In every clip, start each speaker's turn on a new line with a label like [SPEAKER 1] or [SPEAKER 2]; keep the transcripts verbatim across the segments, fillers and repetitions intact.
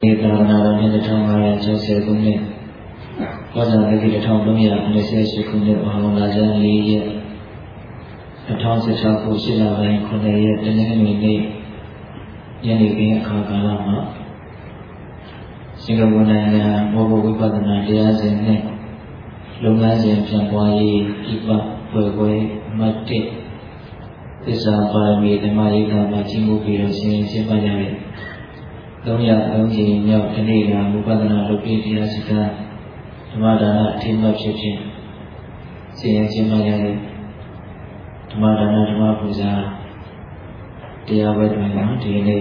[SPEAKER 1] Kita mengalami keterangan yang saya punya, pada hari kita punya, saya sukunya orang lain lihat, kita secara khusus lain konaya dengan ini, yang ini agak lama, sehingga gunanya mau berubah dengan dia sendiri, lumah yang sampai kita berbuat mati, sampai kita mahu macam bukti rasanya sebanyak. Dunia dunia ini yang bukan lebih dia sudah temadana timah cincin, siang siang temadana timah puja dia berdua di ini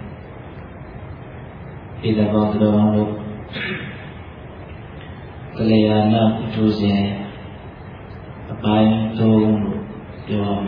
[SPEAKER 1] kita bawa orang kelihatan itu sih apa yang tu jawab.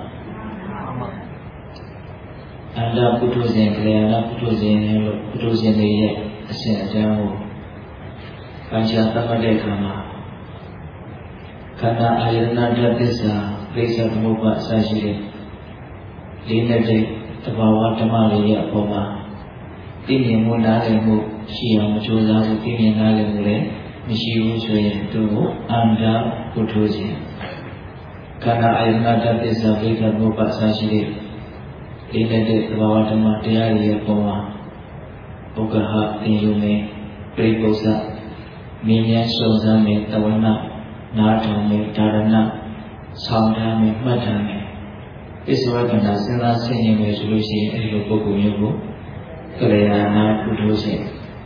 [SPEAKER 1] Anda putusin, kelihatan putusin, putusin dia asyik jauh. Kajian tak ada kama. Karena air nada desa, desa tempat sahaja. Lina dek terbawa temali ya koma. Tini mu nale mu siang muncul tini nale mule misiu suya tu anda putusin. Karena air nada desa, desa tempat sahaja. Ini dek bawa tema dia dia bawa bukaha tiume perikosa minyak sosa me tawana nada me darana saudara me mata me iswa kena sena seni me solusi itu bukunya bu kelihatan putusin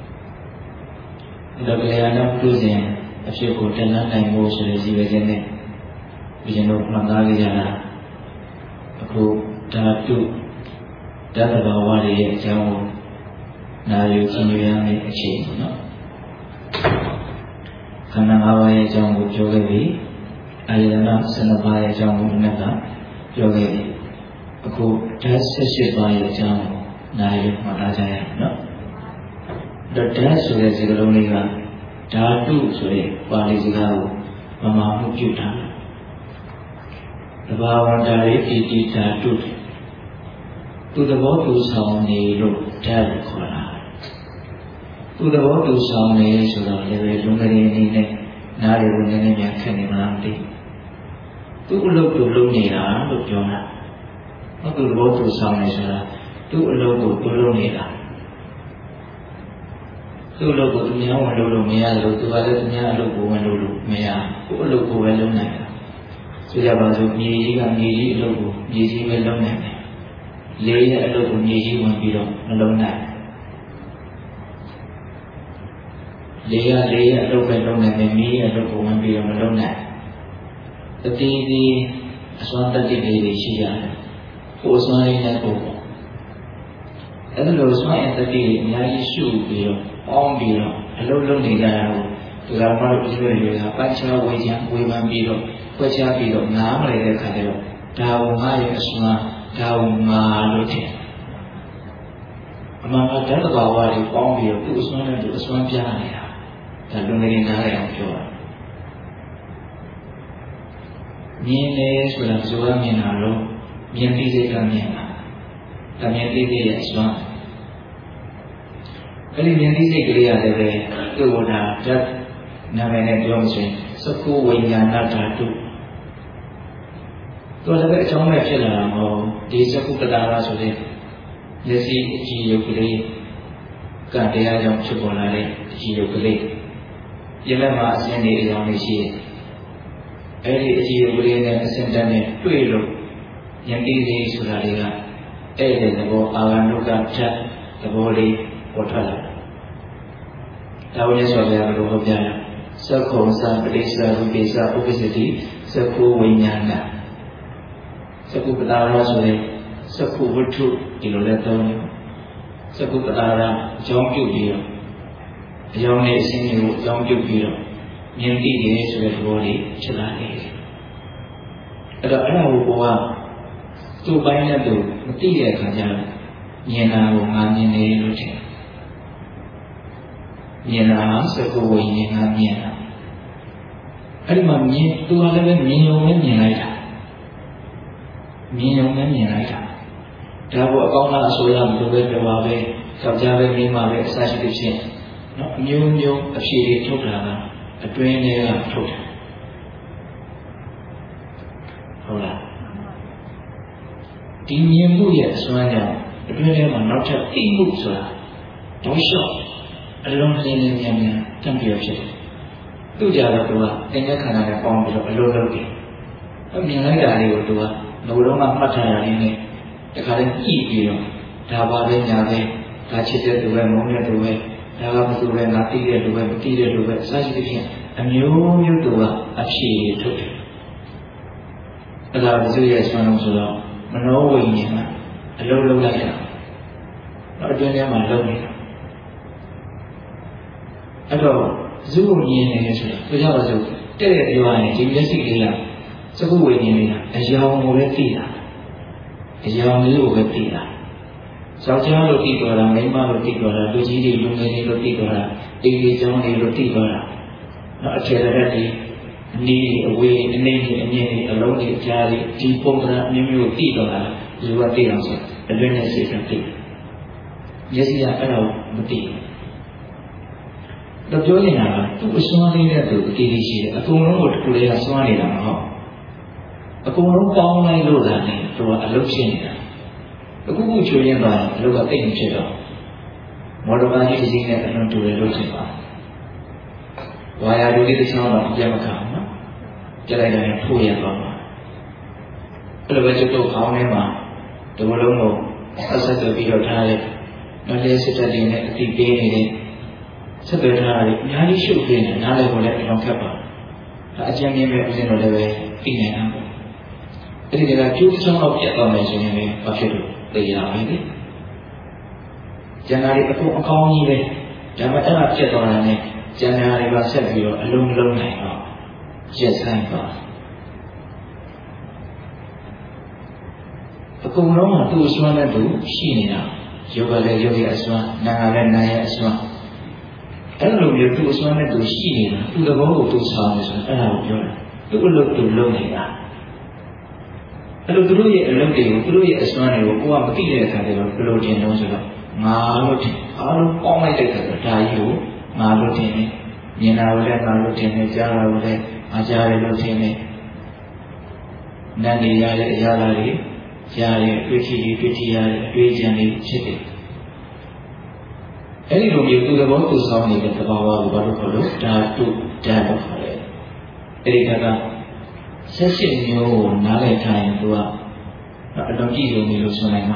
[SPEAKER 1] ada kelihatan putusin asyik kotoran lain bu solusi begini begini orang jalan aku datu dan terbawa dia jauh nayu sinyuyan ni asyik, no. Karena awalnya jauh juga ni, ayatnya senapaya jauh naga juga ni. Aku dah sesuai jauh nayu mana jaya, no. Dah sudah segala ni kan, datu sudah balik segala, mama mungkin dah. Terbawa dari itu datu. Tu dah bawa tu sahun ni lo dah berkolah. Tu dah bawa tu sahun ni sudah lepas lumari ni ni nari lumari ni yang kini nanti. Tu ulo tu lo ni lah lo jangan. Tu dah bawa tu sahun ni sudah. Tu ulo tu ulo ni lah. Tu ulo tu ni awak lo lo maya lo tu ada tu ni lo tu lo lo maya. Tu ulo tu lo ni lah. Sudah bawa ni kan ni lo tu ni si lo ni. Leya alo bunyi membiro melona. Leya leya alo melona memi alo membiro melona. Tetapi di aswanta di leya siya. Osmani na ko. Ado lo osmani tadi nyari su biro, om biro, alo lo ni gaya. Tugas malu biro juga. Pacar wajah wajah biro, pacar biro nama lagi kadero. Tahu mai asma. Tahu malu je. Maka dalam bawa di pom dia tu usman tu usman jangan ya. Lalu negeri nara yang jual. Ni ni sudah jual ni naro, ni tiga kami na. Kami tiga ya usman. Kali ni tiga kali ada le, tu dah jat nama ni jual sih. Seku winyana datu. Tu ada macam mana je lah, oh, di seku kedara sudah, jadi jiwa keli, kan dia yang cuba lari jiwa keli, ialah masih ni yang mesti, ini jiwa keli ni sendiri tuilu, yang ini sudah lihat, ini nebo awan luka cat, nebo li kotoran, tahunya sudah berubah, seku sah berisa berisa obesiti, seku winyana. Seku petara sudah, seku betul di luar tahun, seku petara jauh juga, jauh ni sini jauh juga, mimpi dia sudah boleh celani. Ada ada buat, tu banyak tu, mesti dia kerja, ni nak orang ni lu je, ni nak seku ini nak ni nak, ada mana ni tu ada ni orang ni ada. Minum ni ni ada. ဒါကိုအကောင်းလားအဆိုးလားဘယ်လိုပဲပြောပါပဲယောက်ျားပဲမိန်းမပဲအစားရှိတဲ့ဖြင့်နော်အမျိုးမျိုးအဖြေတွေထုတ်တာကအတွင်းထဲကထုတ်တာဟုတ်လားဒီမြင်မှုရဲ့အစွမ်းကြောင့်အတွင်းထဲမှာနောက်ထပ်သိမှုဆိုတာတောင်းလျှောက်အလုံးလင်းလင်းမြန်မြန်တံ့ပြီးဖြစ်တယ်သူကြတော့သူကသင်္ကြန်ခန္ဓာနဲ့ပေါင်းပြီးတော့အလိုလုပ်တယ်အမြင်လိုက်တာလေးကိုသူကငိုတော့မှမှတ်ထားရလေးနဲ့တခါလေးကြည့်ပြီးတော့ဒါပါပဲညာပဲဒါချစ်တဲ့သူပဲမုန်းတဲ့သူပဲဒါကမသူပဲငါသိတဲ့သူပဲမသိတဲ့သူပဲအစရှိသဖြင့်အမျိုးမျိုးသူကအဖြေထုတ်တယ်အဲ့ဒါဘုရားရဲ့ဆွမ်းလုံးဆိုတော့မနောဝိညာဉ်ကအလုံးလုံးလိုက်တာတော့အတွင်းထဲမှာလုံးနေတာအဲ့တော့ဇုကိုမြင်နေရဆိုတာဘုရားကဆိုတဲ့တဲ့ပြောရရင်ဒီမျက်စိလေးကသကုဝိညာဉ်လေးကအယောင်ကိုပဲသိတာအယောင်လေးကိုပဲသိတာယောက်ျားလို့သိတော်တာမိန်းမလို့သိတော်တာလူကြီးတွေလူငယ်တွေလို့သိတော်တာအိမ်ကြီးကျောင်းတွေလို့သိတော်တာနော်အခြေလက်တွေအနည်းအဝေးအနေနဲ့အမြင့်တွေအလုံးတွေအကြားတွေဒီပုံစံအမျိုးမျိုးသိတော်တာလူကသိအောင်ဆိုအတွင်းနဲ့စိတ်ကသိမျက်စိကအဲ့ဒါကိုမသိဘူးတော့ပြောနေတာကသူ့အစွမ်းလေးနဲ့သူအတီးလေးရှိတယ်အကုန်လုံးကိုတစ်ခုလေးကစွမ်းနေတာမဟုတ်အကုန်လုံးပေါင်းလိုက်လို့သာလေသူကအလုပ်ဖြစ်နေတာအခုခုချွေရင်ပါအလုပ်ကတိတ်မဖြစ်တော့မော်ဒဘာကြီးတစ်စီးနဲ့အလွန်တူတယ်လို့ဖြစ်ပါဝါယာဒူလေးတစ်ချောင်းတော့ပြမခံဘူးနော်ကြလိုက်တယ်ထိုးရသွားမှာအဲ့လိုပဲကျုပ်တို့ခေါင်းထဲမှာဒီလိုလုံးကိုဆက်ဆက်ပြီးတော့ထားလိုက်နောက်လေးစစ်တက်လေးနဲ့အတိပေးနေတဲ့ဆက်သွယ်ထားတာအများကြီးရှုပ်နေတယ်နားလည်းကိုလည်းအလုံးခက်ပါဒါအကျဉ်းမြင်မဲ့ဦးဇင်းတို့လည်းပဲသိနေတာပေါ့အဲ့ဒီကကျိုးချောင်းတော့ပြတ်သွားမယ်ဆိုရင်လည်းဘာဖြစ်လို့သိရပါလဲကျန်တာတွေအကုန်အကောင်းကြီးပဲဒါပေမဲ့အဲ့ဒါပြတ်သွားတာနဲ့ကျန်တာတွေကဆက်ပြီးတော့အလုံးလုံးနိုင်တော့ရက်ဆိုင်သွားအကုန်လုံးကသူ့အစွမ်းနဲ့သူရှိနေတာယောဂလည်းယောဂရဲ့အစွမ်းနာငါလည်းနာရဲ့အစွမ်းအဲ့လိုမျိုးသူ့အစွမ်းနဲ့သူရှိနေတာသူ့သဘောကိုသူဆောင်နေဆိုအဲ့ဒါကိုပြောတာသူ့အလုပ်သူလုပ်နေတာအဲ့လိုသူတို့ရဲ့အလုပ်တွေကိုသူတို့ရဲ့အစွမ်းတွေကိုကိုကမသိတဲ့အခါကျတော့ဘယ်လိုထင်လို့ဆိုတော့ငါလို့ထင်အားလုံးပေါင်းလိုက်တဲ့အခါကျတော့ဒါကြီးကိုငါလို့ထင်တယ်မြင်တာကိုလည်းငါလို့ထင်တယ်ကြားတာကိုလည်းငါကြားတယ်လို့ထင်တယ်နားနေရတဲ့အရာတွေကြားရတဲ့တွေ့ထိတွေ့ထိရတဲ့အတွေ့အကြံတွေဖြစ်တယ်အဲ့ဒီလိုမျိုးသူ့သဘောသူဆောင်နေတဲ့သဘာဝကိုဘာလို့ခေါ်လို့ဓာတုဓာတ်လို့ခေါ်တယ်အဲ့ဒီကကဆက်စစ်မျိုးကိုနားလည်ထားရင်သူကအလုံးကြည့်လို့မျိုးဆိုနိုင်မှာ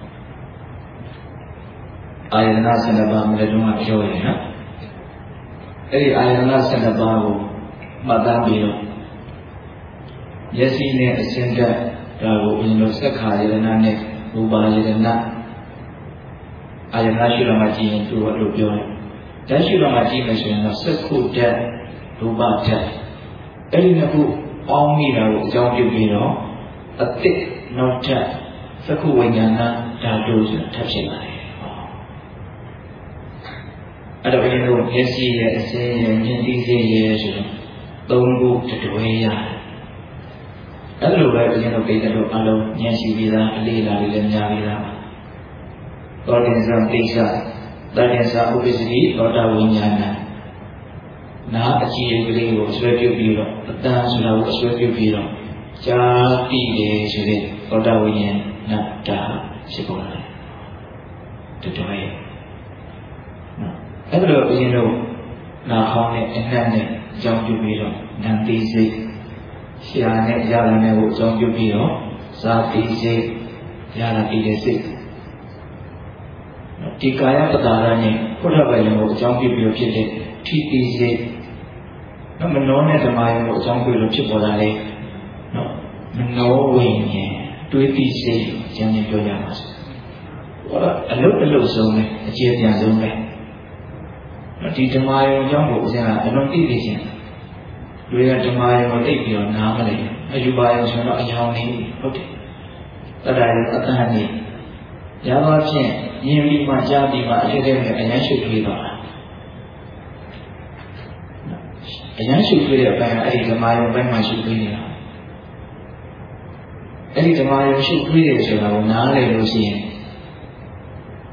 [SPEAKER 1] အာယတနာဆန္ဒပါမလည်းတုန်းကပြောရတယ်နော်အဲ့ဒီအာယတနာဆန္ဒပါကိုမှတ်သားပြီးတော့မျက်စိနဲ့အစဉ်ကဒါကိုအရင်လိုစက္ခာယတနာနဲ့ရူပါယတနာအာယတနာရှိတော့မှကြည့်ရင်သူကလို့ပြောတယ်ဓာတ်ရှိတော့မှကြည့်မယ်ဆိုရင်တော့စက္ခုဓာတ်ရူပဓာတ်အဲ့ဒီနှစ်ခုပေါင်းမိတာကိုအကြောင်းပြုပြီးတော့အတိတ်နောက်ထပ်စက္ခုဝိညာဏဓာတုဆိုတာထပ်ဖြစ်လာတယ်အဲ့တော့ဘယ်လိုမျက်စိရဲ့အစင်းရဲ့ဉာဏ်သိစေရဲ့ဆိုတော့သုံးခုတွဲရတယ်အဲ့လိုပဲဘုရားတို့ပြည်တော်အလုံးဉာဏ်ရှိပြီးသားအလေးလာလေးလည်းများပြီးသားသောတင်္စတိစ္ဆတတ္တ္ဆဥပ္ပစ္စတိသောတာဝိညာဏနာအကြည့်ကလေးကိုအစွဲပြုပြီးတော့အတန်ဆိုတာကိုအစွဲပြုပြီးတော့ကြာတိတယ်ဆိုတဲ့သောတာဝိညာဏတာဖြစ်ပေါ်လာတယ်တော်တော်ရဲ့အဲ့ဒါတော့ဘုရားတို့နာဟောင်းနဲ့အနှံ့နဲ့အကြောင်းပြုပြီးတော့နံတိစိတ်ရှာနဲ့ရလာတဲ့ကိုအကြောင်းပြုပြီးတော့ဇာတိစိတ်ရလာပြီးတဲ့စိတ်ဒီကာယပတာရနဲ့ဘုရားဗယံကိုအကြောင်းပြုပြီးတော့ဖြစ်တဲ့ထိတိစိတ်နော်မနောနဲ့ဓမ္မယံကိုအကြောင်းပြုလို့ဖြစ်ပေါ်လာတဲ့နော်မနောဝိညာဉ်တွေးတိစိတ်ကိုကျမ်းကျမ်းပြောရမှာဆိုတော့အလုတ်အလုတ်ဆုံးပဲအကျေပြန်ဆုံးပဲဒီဓမ္မယုံအကြောင်းကိုဦးဇင်းကအလွန်သိသိချင်းတွေကဓမ္မယုံကိုသိပြီးတော့နားမလဲအယူပါယုံဆိုတော့အယောင်နေဟုတ်တယ်တတ္တယုံအတန်နေရပါဖြင့်ယဉ်ပြီးမှကြားပြီးမှအဖြစ်တဲ့နဲ့အញ្ញရှုထွေးပါအញ្ញရှုထွေးတဲ့အပိုင်းကအဲ့ဒီဓမ္မယုံပိုင်းမှာရှုထွေးနေတာအဲ့ဒီဓမ္မယုံရှုထွေးတယ်ဆိုတာကိုနားလည်လို့ရှိရင်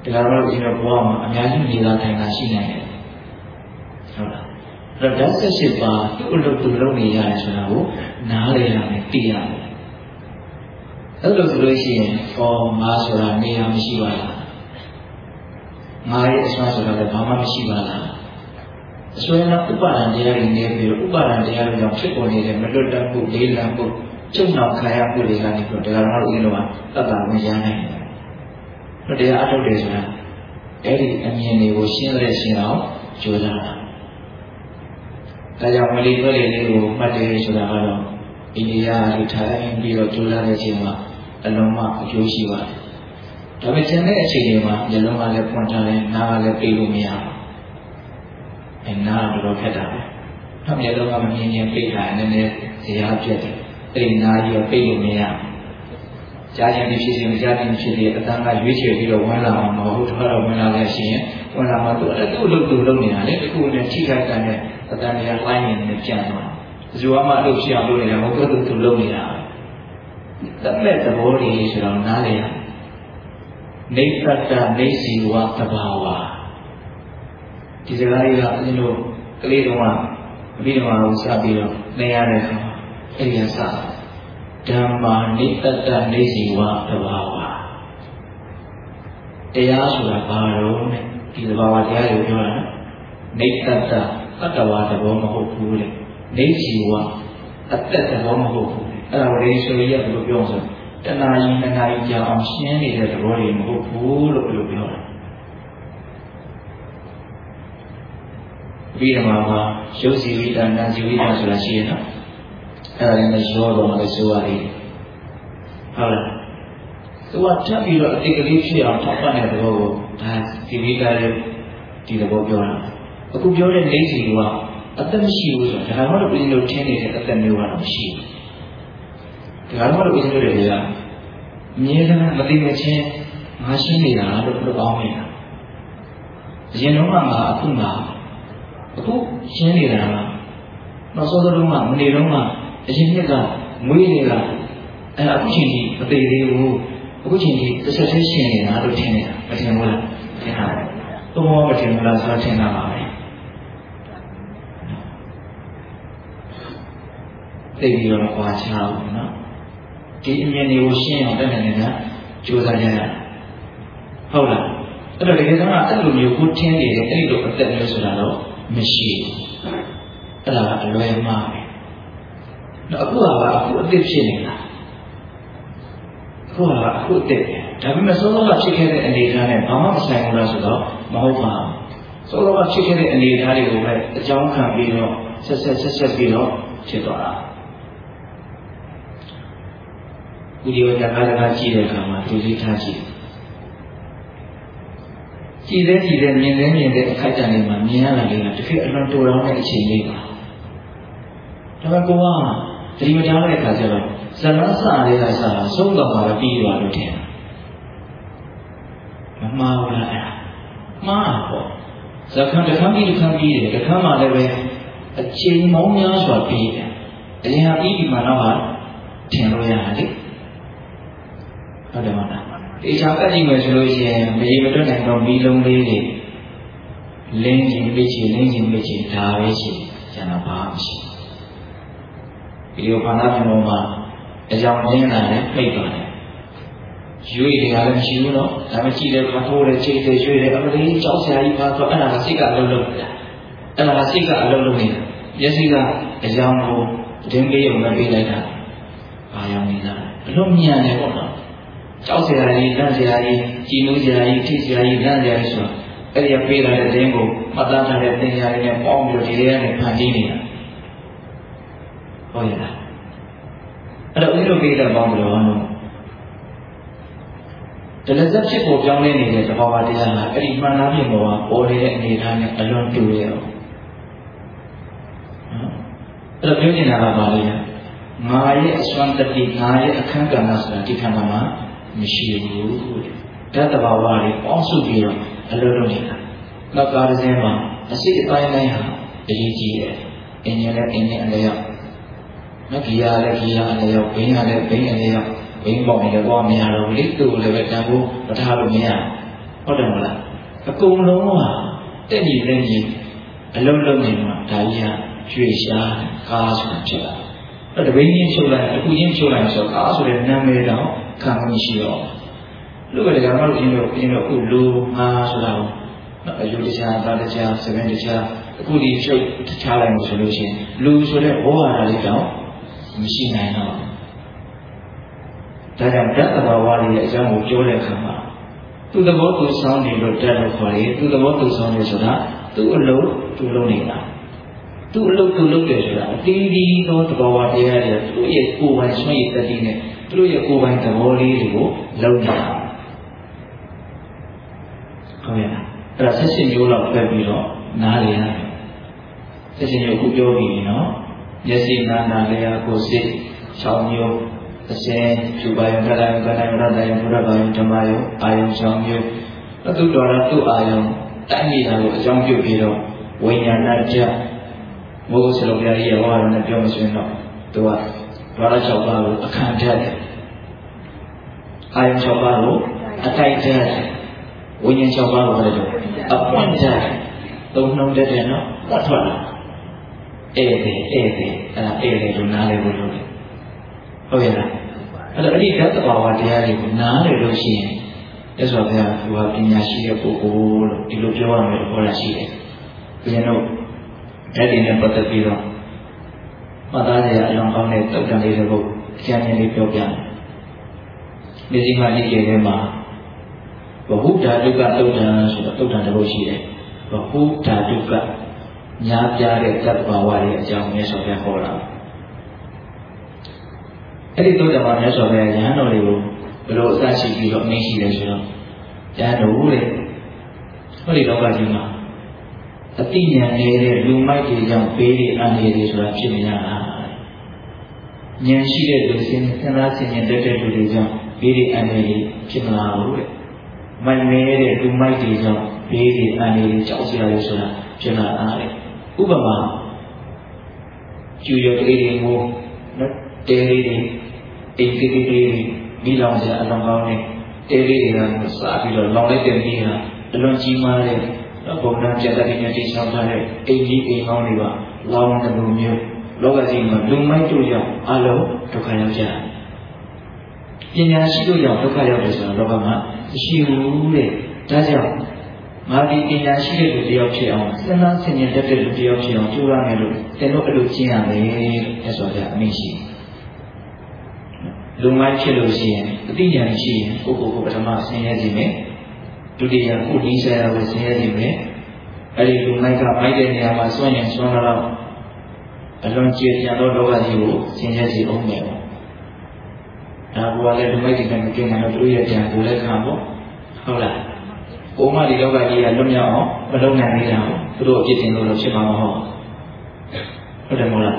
[SPEAKER 1] တရားတော်ဦးဇင်းတို့ဘဝမှာအများကြီးနေလာထိုင်တာရှိနေတယ်ဟုတ်လားအဲ့တော့ဓာတ်ဆက်ရှိပါသူ့အလုပ်သူလုပ်နေရတယ်ဆိုတာကိုနားလည်ရမယ်သိရမယ်အဲ့လိုဆိုလို့ရှိရင်အော်ငါဆိုတာနေရာမရှိပါလားငါရဲ့အစွမ်းဆိုတာလည်းဘာမှမရှိပါလားအစွမ်းကဥပါဒံတရားတွေနေပြီးဥပါဒံတရားတွေကြောင့်ဖြစ်ပေါ်နေတဲ့မလွတ်တတ်မှုလေးလံမှုချုပ်နှောင်ခံရမှုတွေကနေပြီးတရားတော်ဦးဇင်းတို့ကတတ်တာမရနိုင်ဘူးတရားအထုတ်တယ်ဆိုတာအဲ့ဒီအမြင်တွေကိုရှင်းလဲရှင်းအောင်ကြိုးစားတာဒါကြောင့်မလီထွက်လေလေးကိုမှတ်တယ်ဆိုတာကတော့အိန္ဒိယကိုထိုင်ပြီးတော့ကြိုးစားတဲ့အချိန်မှာအလုံးမအကျိုးရှိပါတယ်ဒါပေမဲ့ကျန်တဲ့အချိန်တွေမှာမျက်လုံးကလည်းပွင့်ထားတယ်နားကလည်းပြေးလို့မရဘူးအဲနားကတော့ခက်တာပဲနောက်မျက်လုံးကမမြင်ရင်ပြေးတာနည်းနည်းဇရာပြတ်တယ်အဲ့ဒီနားကြီးကပြေးလို့မရဘူးကြားခြင်းဖြစ်ခြင်းကြားခြင်းဖြစ်ခြင်းအတန်ကရွေးချယ်ပြီးတော့ဝင်လာမှာမဟုတ်တော့တော့ဝင်လာလို့ရှိရင်ဝင်လာမှသူအဲ့သူ့လုပ်သူလုပ်နေတာလေတခုနဲ့ထိခိုက်တာနဲ့အတန်တွေကလိုင်းနေနေကြံသွားတယ်ဇူဝါမအလုပ်ဖြစ်အောင်လုပ်နေတာမဟုတ်တော့သူလုပ်နေတာတတ်မဲ့သဘောတွေဆိုတော့နားလေရနေတ္တနေစီဝသဘာဝဒီစကားကြီးကအင်းတို့ကလေးတုန်းကအပြီးတော့စပြီးတော့နေရတဲ့အခါအဲ့ဒီကစဓမ္မာနိတ္တနေစီဝသဘာဝတရားဆိုတာဘာလို့လဲဒီသဘာဝတရားကိုပြောတာနိတ္တတတ္တဝါသဘောမဟုတ်ဘူးလေနေစီဝအတ္တသဘောမဟုတ်ဘူးအဲ့ဒါကိုလေဆိုရရဘယ်လိုပြောဆိုတဏှာကြီးနှစ်နာရီကြာအောင်ရှင်းနေတဲ့သဘောတွေမဟုတ်ဘူးလို့ဘယ်လိုပြောတာပြီးတော့မှရုပ်စီဝိတနာဇီဝိတဆိုတာရှိရနော်အဲ့ဒါလည်းရောတော့မှလည်းဆိုရသေးတယ်ဟုတ်လားသူကထပ်ပြီးတော့အတိတ်ကလေးဖြစ်အောင်ထောက်ပံ့တဲ့သဘောကိုဒါဒီဝိတရဲ့ဒီသဘောပြောတာအခုပြောတဲ့နေစီကအသက်မရှိဘူးဆိုတာဒါမှမဟုတ်ဘယ်လိုထင်နေတဲ့အသက်မျိုးကတော့မရှိဘူးဒါမှမဟုတ်ဘယ်လိုတွေလဲအမြဲတမ်းမသိမချင်းငါရှင်းနေတာလို့ပြောအောင်နေတာအရင်တော့ကငါအခုငါအခုရှင်းနေတာကနောက်ဆုံးတော့မှမနေတော့မှအရင်နှစ်ကမွေးနေတာအဲအခုချိန်ကြီးမသေးသေးဘူးအခုချိန်ကြီးတစ်ဆက်သေးရှင်းနေတာလို့ထင်နေတာမထင်ဘူးလားထင်တာတော့မထင်ဘူးလားဆိုတော့ထင်တာပါပဲသိပြီးတော့ကြွားချအောင်နော်ဒီအမြင်တွေကိုရှင်းအောင်တက်နေနေတာကြိုးစားကြရဟုတ်လားအဲ့တော့တကယ်တော့အဲ့လိုမျိုးကိုထင်းနေတယ်အဲ့လိုအသက်မျိုးဆိုတာတော့မရှိဘူးအဲ့ဒါကအလွယ်မှားပဲတော့အခုကအခုအသက်ဖြစ်နေတာအခုကအခုအသက်ပဲဒါပေမဲ့စောစောကဖြစ်ခဲ့တဲ့အနေအထားနဲ့ဘာမှမဆိုင်ဘူးလားဆိုတော့မဟုတ်ပါဘူးစောစောကဖြစ်ခဲ့တဲ့အနေအထားတွေကိုပဲအကြောင်းခံပြီးတော့ဆက်ဆက်ဆက်ဆက်ပြီးတော့ဖြစ်သွားတာဒီလိုကြကားကားကြည့်တဲ့အခါမှာဒီလေးထားကြည့်ကြည့်တဲ့ကြည့်တဲ့မြင်တဲ့မြင်တဲ့အခိုက်အတန့်တွေမှာမြင်ရတာလေးကတစ်ခေတ်အလွန်တိုးတောင်းတဲ့အချိန်လေးပါဒါပေမဲ့ကိုကသတိမထားတဲ့အခါကျတော့ဇလန်းစာလေးကစားဆုံးတော့မှပြီးသွားလို့ထင်တာမမှားဘူးလားအဲ့ဒါမှားပေါ့ဇခန်းတစ်ခန်းပြီးတစ်ခန်းပြီးတယ်တစ်ခန်းမှလည်းပဲအချိန်မောင်းများစွာပြီးတယ်အရင်ကပြီးပြီးမှတော့ဟာထင်လို့ရတယ်လေဟုတ်တယ်မလားဒီချာကကြည့်မယ်ဆိုလို့ရှိရင်မရေမတွက်နိုင်တော့မီးလုံးလေးတွေလင်းခြင်းပြည့်ချင်လင်းခြင်းပြည့်ချင်ဒါပဲရှိကျန်တော့ဘာမှမရှိဒီလိုခန္ဓာပြင်ပေါ်မှာအကြောင်းရင်းလာတယ်ပြိတ်သွားတယ်ရွေးတွေကလည်းမရှိဘူးနော်ဒါမှကြည့်တယ်ခါထိုးတယ်ချိန်တယ်ရွေးတယ်အမလေးကြောက်စရာကြီးပါဆိုအဲ့ဒါကစိတ်ကအလုံးလုံးနေတာအဲ့ဒါကစိတ်ကအလုံးလုံးနေတာမျက်စိကအကြောင်းကိုတင်းလေးရုံနဲ့ပေးလိုက်တာဘာရောက်နေတာအလုံးမြန်တယ်ပေါ့နော်ကြောက်စရာကြီးလန့်စရာကြီးကြည်နူးစရာကြီးထိစရာကြီးလန့်စရာကြီးဆိုတော့အဲ့ဒီပေးလာတဲ့တင်းကိုမှတ်သားထားတဲ့သင်္ချာလေးနဲ့ပေါင်းပြီးတော့ဒီလေးကနေဖန်တီးနေတာဟုတ်ရဲ့လားအဲ့တော့ဦးတို့ပေးတဲ့ပေါင်းလို့နော်တလက်ဆက်ဖြစ်ပေါ်ပြောင်းလဲနေတဲ့သဘောဝတရားကအဲ့ဒီမှန်သားပြင်ပေါ်မှာပေါ်နေတဲ့အနေအထားနဲ့အလွန်တူရဲ့နော်အဲ့တော့ပြောနေတာကဘာလဲငါရဲ့အစွမ်းတတိငါရဲ့အခန်းကဏ္ဍဆိုတာဒီခန္ဓာမှာမရှိဘူးဓာတ်တဘာဝတွေပေါင်းစုပြီးတော့အလုံးလုံးနေတာနောက်ကားတစ်စင်းမှာအစိတ်အတိုင်းတိုင်းဟာအရေးကြီးတယ်အင်းရဲ့အင်းရဲ့အလျောက်မဂီယာလည်းဂီယာအလျောက်ဘိန်းကလည်းဘိန်းအလျောက်ဘိန်းပေါင်းလည်းတော့မရတော့ဘူးလေသူ့လည်းပဲတန်ဖို့မထားလို့မရဟုတ်တယ်မလားအကုန်လုံးကတက်ညီလက်ညီအလုံးလုံးနေမှာဒါကြီးကရွှေရှားကားဆိုတာဖြစ်လာအဲ့တပင်းကြီးချုပ်လိုက်အခုချင်းချုပ်လိုက်ဆိုကားဆိုတဲ့နာမည်တော့ခံမရှိတော့လူကလည်းကတော့ပြင်းတော့ပြင်းတော့အခုလူငါဆိုတာအယူတရားသားတရားစပင်းတရားအခုဒီဖြုတ်ချလိုက်လို့ဆိုလို့ရှိရင်လူဆိုတဲ့ဘောဟာလေးတော့မရှိနိုင်တော့ဒါကြောင့်တတ်သဘာဝလေးရဲ့အကြောင်းကိုပြောတဲ့အခါမှာသူ့သဘောသူဆောင်းနေလို့တတ်လို့ခေါ်တယ်သူ့သဘောသူဆောင်းနေဆိုတာသူ့အလုပ်သူလုပ်နေတာသူ့အလုပ်သူလုပ်တယ်ဆိုတာအတီးတီးသောသဘာဝတရားတွေသူ့ရဲ့ကိုယ်ပိုင်ဆွမ်းရည်တတိနဲ့သူတို့ရဲ့ကိုယ်ပိုင်သဘောလေးတွေကိုလုပ်နေတာဟုတ်ရဲ့လားအဲ့ဒါဆက်ရှင်မျိုးလောက်ပဲပြီးတော့နားလေရတယ်ဆက်ရှင်မျိုးအခုပြောပြီးနော်မျက်စိနားနာလျာကိုယ်စိတ်၆မျိုးအစင်းဖြူပါယုံခန္ဓာယုံခန္ဓာယုံရတယုံဘုရားဘာယုံဓမ္မယုံအာယုံ၆မျိုးအတုတော်ရသူ့အာယုံတိုက်နေတာကိုအကြောင်းပြုပြီးတော့ဝိညာဏကြမိုးစလုံးပြားကြီးရဲ့ဟောရတဲ့ပြောမစွင်းတော့သူကဘာသာ၆ပါးကိုအခန့်ထက်တယ်အာယုံ၆ပါးကိုအတိုက်ထက်ဝိညာဉ်၆ပါးကိုလည်းအပွင့်ထက်သုံးနှုံးတတ်တယ်နော်ပွတ်ထွက်လာဧည့်တယ်ဧည့်တယ်အဲ့ဒါဧည့်တယ်လို့နားလည်ဖို့လုပ်တယ်ဟုတ်ရဲ့လားအဲ့တော့အဲ့ဒီဓာတ်သဘာဝတရားတွေကိုနားလည်လို့ရှိရင်အဲ့ဆိုတော့သူကပညာရှိတဲ့ပုဂ္ဂိုလ်လို့ဒီလိုပြောရမယ်လို့ပြောတာရှိတယ်ဘုရားတို့အဲ့ဒီနဲ့ပတ်သက်ပြီးတော့မှတ်သားစရာအလောင်းကောင်းတဲ့တုတ်တန်လေးတွေကိုအကျဉ်းချင်းလေးပြောပြမယ်ဒီစီမနိကေထဲမှာဘဟုဓာတုကတုတ်တန်ဆိုတော့တုတ်တန်တစ်ခုရှိတယ်ဘဟုဓာတုကညာပြတဲ့သတ္တဘာဝရဲ့အကြောင်းမျိုးဆိုပြဟောတာအဲ့ဒီတုတ်တန်မှာမြတ်စွာဘုရားယဟန်တော်တွေကိုဘယ်လိုအစရှိပြီးတော့အမင်းရှိတယ်ဆိုတော့ယဟန်တော်ဦးလေဟောဒီလောကကြီးမှာအတိညာနေတဲ့လူမိုက်တွေကြောင့်ပေးတွေအန္တရာယ်တွေဆိုတာဖြစ်နေရတာဉာဏ်ရှိတဲ့လူစင်သင်္သာဆင်ញင်တတ်တဲ့လူတွေကြောင့်ပေးတွေအန္တရာယ်တွေဖြစ်မလာဘူးတဲ့မိုက်နေတဲ့လူမိုက်တွေကြောင့်ပေးတွေအန္တရာယ်တွေကြောက်စရာတွေဆိုတာဖြစ်လာတာတဲ့ဥပမာကျူရကလေးတွေမို့နော်တဲလေးတွေအိမ်ကလေးတွေမိလောင်စရာအလွန်ကောင်းတဲ့တဲလေးတွေကစားပြီးတော့လောင်လိုက်တဲ့မိဟာအလွန်ကြီးမားတဲ့ဘုံနာပြတ်တဲ့ညတိဆောင်ထားတဲ့အိမ်ကြီးအိမ်ကောင်းတွေပါလောင်တဲ့လူမျိုးလောကကြီးမှာလူမိုက်တို့ကြောင့်အလုံးဒုက္ခရောက်ကြပညာရှိတို့ကြောင့်ဒုက္ခရောက်တယ်ဆိုတော့လောကမှာမရှိဘူးတဲ့ဒါကြောင့်ငါဒီပညာရှိတဲ့လူတယောက်ဖြစ်အောင်စဉ်းစားဆင်ခြင်တတ်တဲ့လူတယောက်ဖြစ်အောင်ကြိုးရမယ်လို့သင်တို့အဲ့လိုကျင့်ရမယ်တဲ့ဆိုတော့အမိရှိလူမိုက်ဖြစ်လို့ရှိရင်အတိညာရှိရင်ကိုကိုကိုပထမဆင်းရဲခြင်းနဲ့ဒုတိယကိုဒီဆရာကိုဆင်းရဲခြင်းနဲ့အဲ့ဒီလူမိုက်ကမိုက်တဲ့နေရာမှာစွန့်ရင်စွန့်လာတော့အလွန်ကျေပြန်တော့လောကကြီးကိုဆင်းရဲစေအောင်မယ်ပေါ့ဒါကလည်းလူမိုက်တွေကမကျင်နိုင်တော့သူရဲ့ကြံကိုလည်းခံပေါ့ဟုတ်လားကိုမဒီလောကကြီးကလွတ်မြောက်အောင်မလုပ်နိုင်သေးတာသူတို့အပြစ်တင်လို့လို့ဖြစ်မှာမဟုတ်ဟုတ်တယ်မဟုတ်လား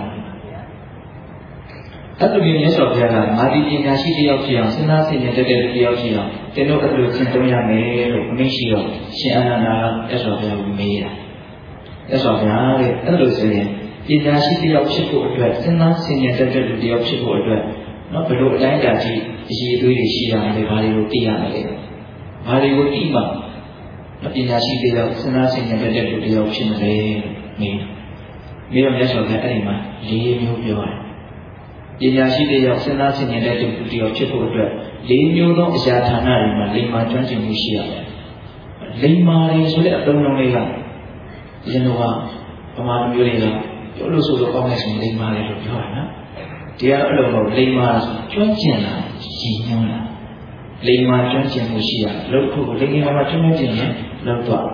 [SPEAKER 1] အဲ့လိုမျိုးမြတ်စွာဘုရားကမာတိပညာရှိတယောက်ဖြစ်အောင်စဉ်းစားဆင်ခြင်တတ်တဲ့တယောက်ဖြစ်အောင်သင်တို့အဲ့လိုသင်သုံးရမယ်လို့အမိန့်ရှိတော့ရှင်အာနန္ဒာကမြတ်စွာဘုရားကိုမေးတာမြတ်စွာဘုရားတဲ့အဲ့လိုဆိုရင်ပညာရှိတယောက်ဖြစ်ဖို့အတွက်စဉ်းစားဆင်ခြင်တတ်တဲ့တယောက်ဖြစ်ဖို့အတွက်နော်ဘယ်လိုအတိုင်းအတာကြီးအရေးအသွေးတွေရှိရမလဲဘာတွေကိုသိရမလဲဘာတွေကိုသိမှပညာရှိတယောက်စဉ်းစားဆင်ခြင်တတ်တဲ့တယောက်ဖြစ်မလဲမေးမေးတော့မြတ်စွာဘုရားအဲ့ဒီမှာလေးမျိုးပြောတယ်ပညာရှိတဲ့ရောက်စဉ်းစားဆင်ခြင်တဲ့သူတယောက်ဖြစ်ဖို့အတွက်လေးမျိုးသောအရာဌာနတွေမှာလိမ္မာကျွမ်းကျင်မှုရှိရတယ်။လိမ္မာတွေဆိုတဲ့အသုံးအနှုန်းလေးကဒီလိုကဗမာလူမျိုးတွေကပြောလို့ဆိုလို့ကောင်းတဲ့ဆိုရင်လိမ္မာတွေလို့ပြောတာနော်။ဒီကတော့အဲ့လိုမဟုတ်လိမ္မာကျွမ်းကျင်တာကြီးညွှန်းတာလိမ္မာကျွမ်းကျင်မှုရှိရလို့ခုလိမ္မာမှာကျွမ်းကျင်ရင်လောက်တော့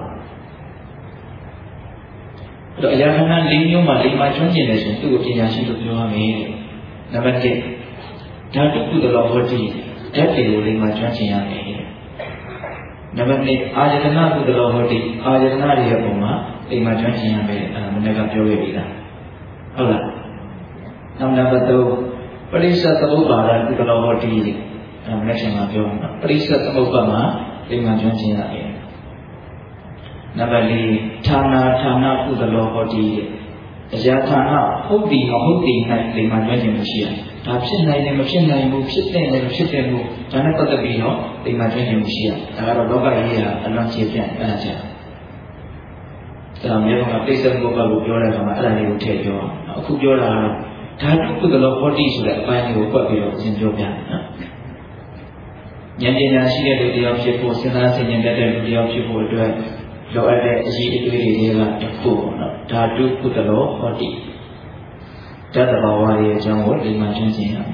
[SPEAKER 1] အဲ့တော့အရာဌာနလေးမျိုးမှာလိမ္မာကျွမ်းကျင်တယ်ဆိုရင်သူ့ကိုပညာရှိလို့ပြောရမယ်တဲ့နံပါတ်တစ်ဓာတုကုသလောဟောတိဓာတ်တွေကိုလိမ္မာကျွမ်းကျင်ရမယ်နံပါတ်နှစ်အာယတနာကုသလောဟောတိအာယတနာတွေရဲ့ပုံမှာလိမ္မာကျွမ်းကျင်ရမယ်အဲဒါမနေ့ကပြောခဲ့ပြီလားဟုတ်လားနောက်နံပါတ်သုံးပရိစ္ဆေသမုပ္ပါဒကုသလောဟောတိအဲမနေ့ကပြောမှာပရိစ္ဆေသမုပ္ပါဒမှာလိမ္မာကျွမ်းကျင်ရမယ်နံပါတ်လေးဌာနာဌာနကုသလောဟောတိအရာဌာနဟုတ်ပြီမဟုတ်ပြီ၌လိမ္မာကျွမ်းကျင်မှုရှိရတယ်ဒါဖြစ်နိုင်တယ်မဖြစ်နိုင်ဘူးဖြစ်တဲ့လည်းမဖြစ်တဲ့ဘူးဒါနဲ့ပတ်သက်ပြီးတော့ဒီမှာကျွမ်းကျင်မှုရှိရဒါကတော့လောကကြီးကအလွန်ခြေပြန့်အဲ့ဒါကြောင့်ဒါမျိုးကပိဿဘုရားကိုပြောတဲ့အခါမှာအဲ့ဒါလေးကိုထည့်ပြောအခုပြောတာကတော့ဓာတုကုသလောဟောတိဆိုတဲ့အပိုင်းလေးကိုပတ်ပြီးတော့သင်ပြောပြတယ်နော်ဉာဏ်ပညာရှိတဲ့လူတယောက်ဖြစ်ဖို့စဉ်းစားဆင်ခြင်တတ်တဲ့လူတယောက်ဖြစ်ဖို့အတွက်လိုအပ်တဲ့အရေးအသွေးတွေကတစ်ခုပေါ့နော်ဓာတုကုသလောဟောတိဓာတ်တဘာဝရဲ့အကြောင်းကိုဒီမှာရှင်းပြရအောင်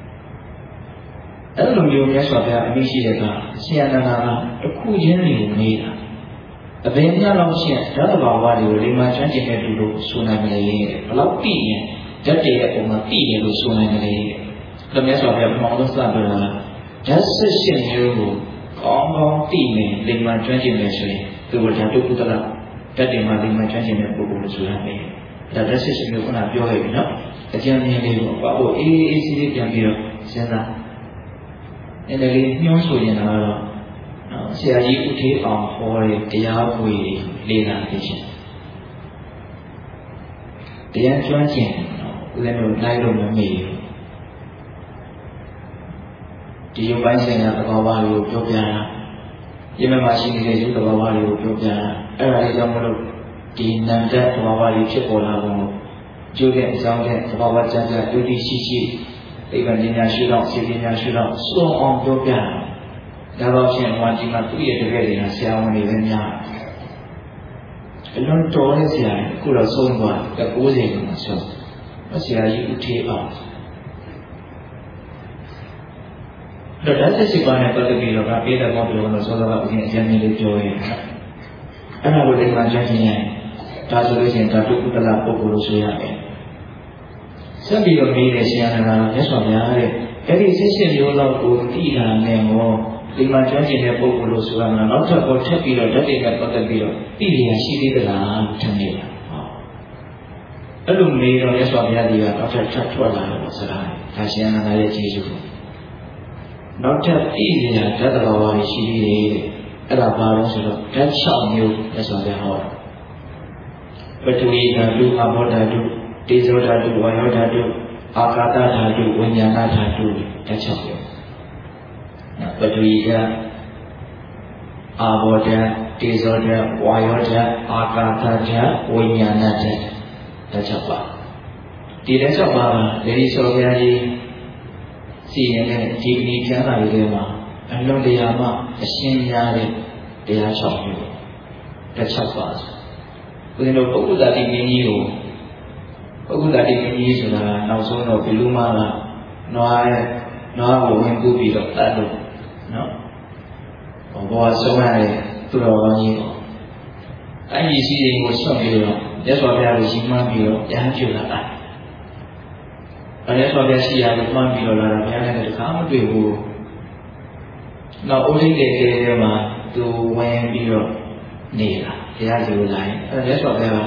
[SPEAKER 1] အဲ့လိုမျိုးမြတ်စွာဘုရားအမိရှိတဲ့ကဆရာနာနာကတစ်ခုချင်းတွေကိုမေးတာအဘယ်များလောက်ရှင်းဓာတ်တဘာဝတွေကိုဒီမှာရှင်းပြတဲ့လူတို့ဆိုနိုင်မလဲဘယ်လောက်သိရင်ဓာတ်တွေရဲ့ပုံမှာသိတယ်လို့ဆိုနိုင်မလဲဒါမြတ်စွာဘုရားဘုံအောင်လို့စပြောတာဓာတ်ဆက်ရှင်မျိုးကိုကောင်းကောင်းသိနေဒီမှာကျွမ်းကျင်နေဆိုရင်သူကဓာတုကုသလဓာတ်တွေမှာဒီမှာကျွမ်းကျင်တဲ့ပုဂ္ဂိုလ်လို့ဆိုရမယ်ဒါဓာတ်ဆက်ရှင်မျိုးကပြောခဲ့ပြီနော်အကျဉ်းမြင်လေးကိုဘာလို့အေးအေးဆေးဆေးပြန်ပြီးတော့စဉ်းစားအဲ့ဒါလေးညှိုးဆိုရင်တော့ဆရာကြီးဦးထေးအောင်ဟောတဲ့တရားပွေလေးလာသိချင်းတရားကျွမ်းကျင်ဦးဇင်းတို့လိုက်လို့မမေ့ဘူးဒီရုပ်ပိုင်းဆိုင်ရာသဘောပါတွေကိုပြောပြတာဒီမှာရှိနေတဲ့ရုပ်သဘောပါတွေကိုပြောပြတာအဲ့ဒါလေးကြောင့်မလို့ဒီနန္တသဘောပါတွေဖြစ်ပေါ်လာတော့ကျိုးတဲ့အကြောင်းတဲ့သဘောပါကြကြဒုတိရှိရှိအိဗံပညာရှိတော့စေပညာရှိတော့စွန့်အောင်ပြောပြတာဒါတော့ဖြင့်ဟောဒီမှာသူ့ရဲ့တကယ်တွေကဆရာဝန်တွေပဲများအလွန်တော်တဲ့ဆရာကြီးခုတော့ဆုံးသွားတယ်၉၀ကျော်မှဆုံးဆရာကြီးဦးထေးအောင်တော့ဓာတ်စစ်စစ်ပါနဲ့ပတ်သက်ပြီးတော့ကပေးတဲ့ဘောပြောလို့စောစောကအရင်အကျဉ်းလေးပြောရင်အဲ့ဒါကိုဒီမှာကြားချင်းရင်ဒါဆိုလို့ရှိရင်ဓာတုကုသလပုဂ္ဂိုလ်လို့ဆိုရမယ်ဆက်ပြီးတော့မေးတဲ့ဆရာကမြတ်စွာဘုရားတဲ့အဲ့ဒီစစ်စစ်မျိုးလောက်ကိုသိတာနဲ့ဟောဒီမှာကျွမ်းကျင်တဲ့ပုဂ္ဂိုလ်လို့ဆိုရမှာနောက်ထပ်ပေါ်ထပ်ပြီးတော့ဓာတ်တွေနဲ့ပတ်သက်ပြီးတော့သိရရှိသေးသလားထင်နေတာဟောအဲ့လိုမေးတော့မြတ်စွာဘုရားကြီးကနောက်ထပ်ထပ်ထွက်လာတော့စကားဒါရှင်အနန္ဒရဲ့ခြေစွပ်နောက်ထပ်သိရဓာတ်တော်ဘာတွေရှိသေးတယ်အဲ့ဒါဘာလို့ဆိုတော့ဓာတ်၆မျိုးမြတ်စွာဘုရားဟောပထဝီဓာတုအဘောဓာတုတေဇောဓာတုဝါယောဓာတုအာကာသဓာတုဝိညာဏဓာတုဓာတ်၆မျိုးပထဝီဓာတ်အာဘောဓာတ်တေဇောဓာတ်ဝါယောဓာတ်အာကာသဓာတ်ဝိညာဏဓာတ်ဓာတ်၆ပါးဒီဓာတ်၆ပါးလေဒီဆိုဘုရားကြီးစီရင်တဲ့ဒီကနေ့ကျမ်းစာတွေမှာအလွန်တရာမှအရှင်းများတဲ့တရား၆မျိုးဓာတ်၆ပါးဦးဇင်းတို့ပုဂ္ဂုတ္တတိမင်းကြီးကိုပုဂ္ဂုတ္တတိမင်းကြီးဆိုတာနောက်ဆုံးတော့ဘီလူမကနွားရဲ့နွားကိုဝင်ပူပြီးတော့တတ်လို့နော်ဘောဆုံးရတဲ့သူတော်ကောင်းကြီးပေါ့အဲ့ဒီစီရင်ကိုဆွတ်ပြီးတော့မြတ်စွာဘုရားကိုရှင်းမှန်းပြီးတော့ရဟန်းပြုလာတာအဲ့ဒီဆိုပြရှိရလို့မှန်းပြီးတော့လာတာဘုရားနဲ့တခါမတွေ့ဘူးနောက်ဦးလေးတဲ့တဲမှာသူဝင်ပြီးတော့နေတာဘုရားကြီးကိုလာရင်အဲ့ဒါမြတ်စွာဘုရား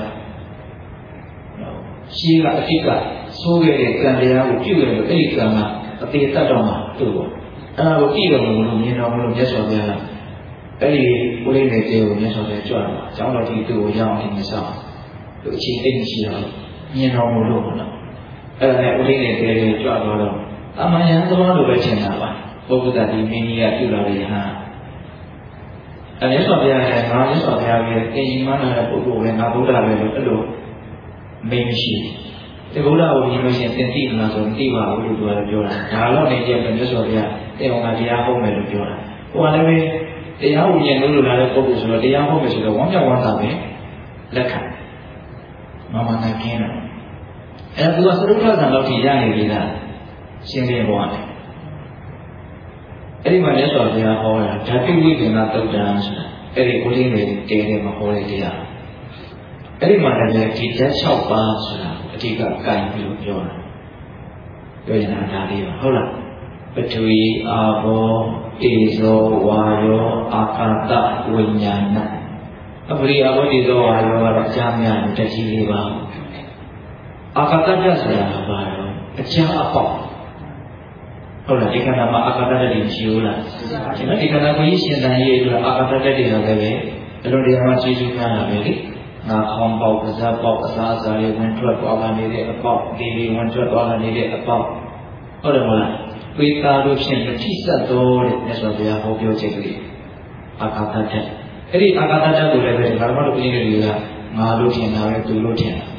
[SPEAKER 1] ရှိကအတိတ်ကဆိုးခဲ့တဲ့ကံတရားကိုပြုခဲ့လို့အဲ့ဒီကံကအသေးတတ်တော့မှသူ့ကိုအဲ့ဒါကိုကြည့်တော့မလို့မြင်တော့မလို့မြတ်စွာဘုရားအဲ့ဒီဦးလေးတဲ့တဲကိုမြတ်စွာဘုရားကြွလာတာကျောင်းတော်ကြီးသူ့ကိုရောက်အောင်ဒီဆောင်သူအချိန်တိတ်မရှိတော့မြင်တော့မလို့ပေါ့နော်အဲ့ဒါနဲ့ဦးလေးနဲ့တဲတဲကြွသွားတော့အမှန်ရန်သဘောလိုပဲထင်တာပါပုဂ္ဂုတ္တတိမင်းကြီးကပြုလာတယ်ဟာအဲ့မြတ်စွာဘုရားရဲ့ငါမြတ်စွာဘုရားရဲ့သင်္ကြန်မှန်တဲ့ပုဂ္ဂိုလ်ပဲငါဗုဒ္ဓပဲလို့အဲ့လိုမေးမရှိဒီဗုဒ္ဓကိုမြင်လို့ရှိရင်သင်သိမလားဆိုရင်သိပါဘူးလို့သူကပြောတာဒါတော့နေကြတဲ့မြတ်စွာဘုရားတေအောင်ကတရားဟောမယ်လို့ပြောတာဟိုကလည်းပဲတရားကိုမြင်လို့လို့လာတဲ့ပုဂ္ဂိုလ်ဆိုတော့တရားဟောမယ်ဆိုတော့ဝမ်းမြောက်ဝမ်းသာပဲလက်ခံမမနာကင်းတယ်အဲ့ဒါသူကသရုပ်ထဆံလောက်ထိရနေပြီလားရှင်းပြပေါ်တယ်အဲ့ဒီမှာမြတ်စွာဘုရားဟောတာဓာတုဝိပင်္ဂသုတ်တံဆိုတာအဲ့ဒီကိုလေးတွေတဲတယ်မဟောတဲ့တရားအဲ့ဒီမှာလည်းဒီဓာတ်၆ပါးဆိုတာအဓိကကိုင်ပြီးပြောတာပြောရင်ဒါလေးပါဟုတ်လားပထဝီအာဘောတေဇောဝါယောအာကာသဝိညာဏအပရိအာဘောတေဇောဝါယောကတော့အကြမ်းများတတိလေးပါအာကာသပြဆိုတာဘာလဲအကြမ်းအပေါက်ဟုတ်လားဒီခန္ဓာမှာအာကာသတ္တိရှိဦးလားဒီမှာဒီခန္ဓာကိုရှင်တန်ရေးအတွက်အာကာသတ္တိဆိုလည်းပဲအလိုတရားမှာခြေကျူးများတာပဲလေငါခေါင်းပေါက်ပါးစပ်ပေါက်အစားအစာတွေဝင်ထွက်သွားလာနေတဲ့အပေါက်ဒီတွေဝင်ထွက်သွားလာနေတဲ့အပေါက်ဟုတ်တယ်မလားပေတာတို့ဖြင့်မထိစပ်တော့တဲ့မြတ်စွာဘုရားဟောပြောချက်ကလေးအာကာသတက်အဲ့ဒီအာကာသတက်ကိုလည်းပဲဓမ္မတို့ပြည်တွေကငါလို့ထင်တာပဲသူလို့ထင်တာ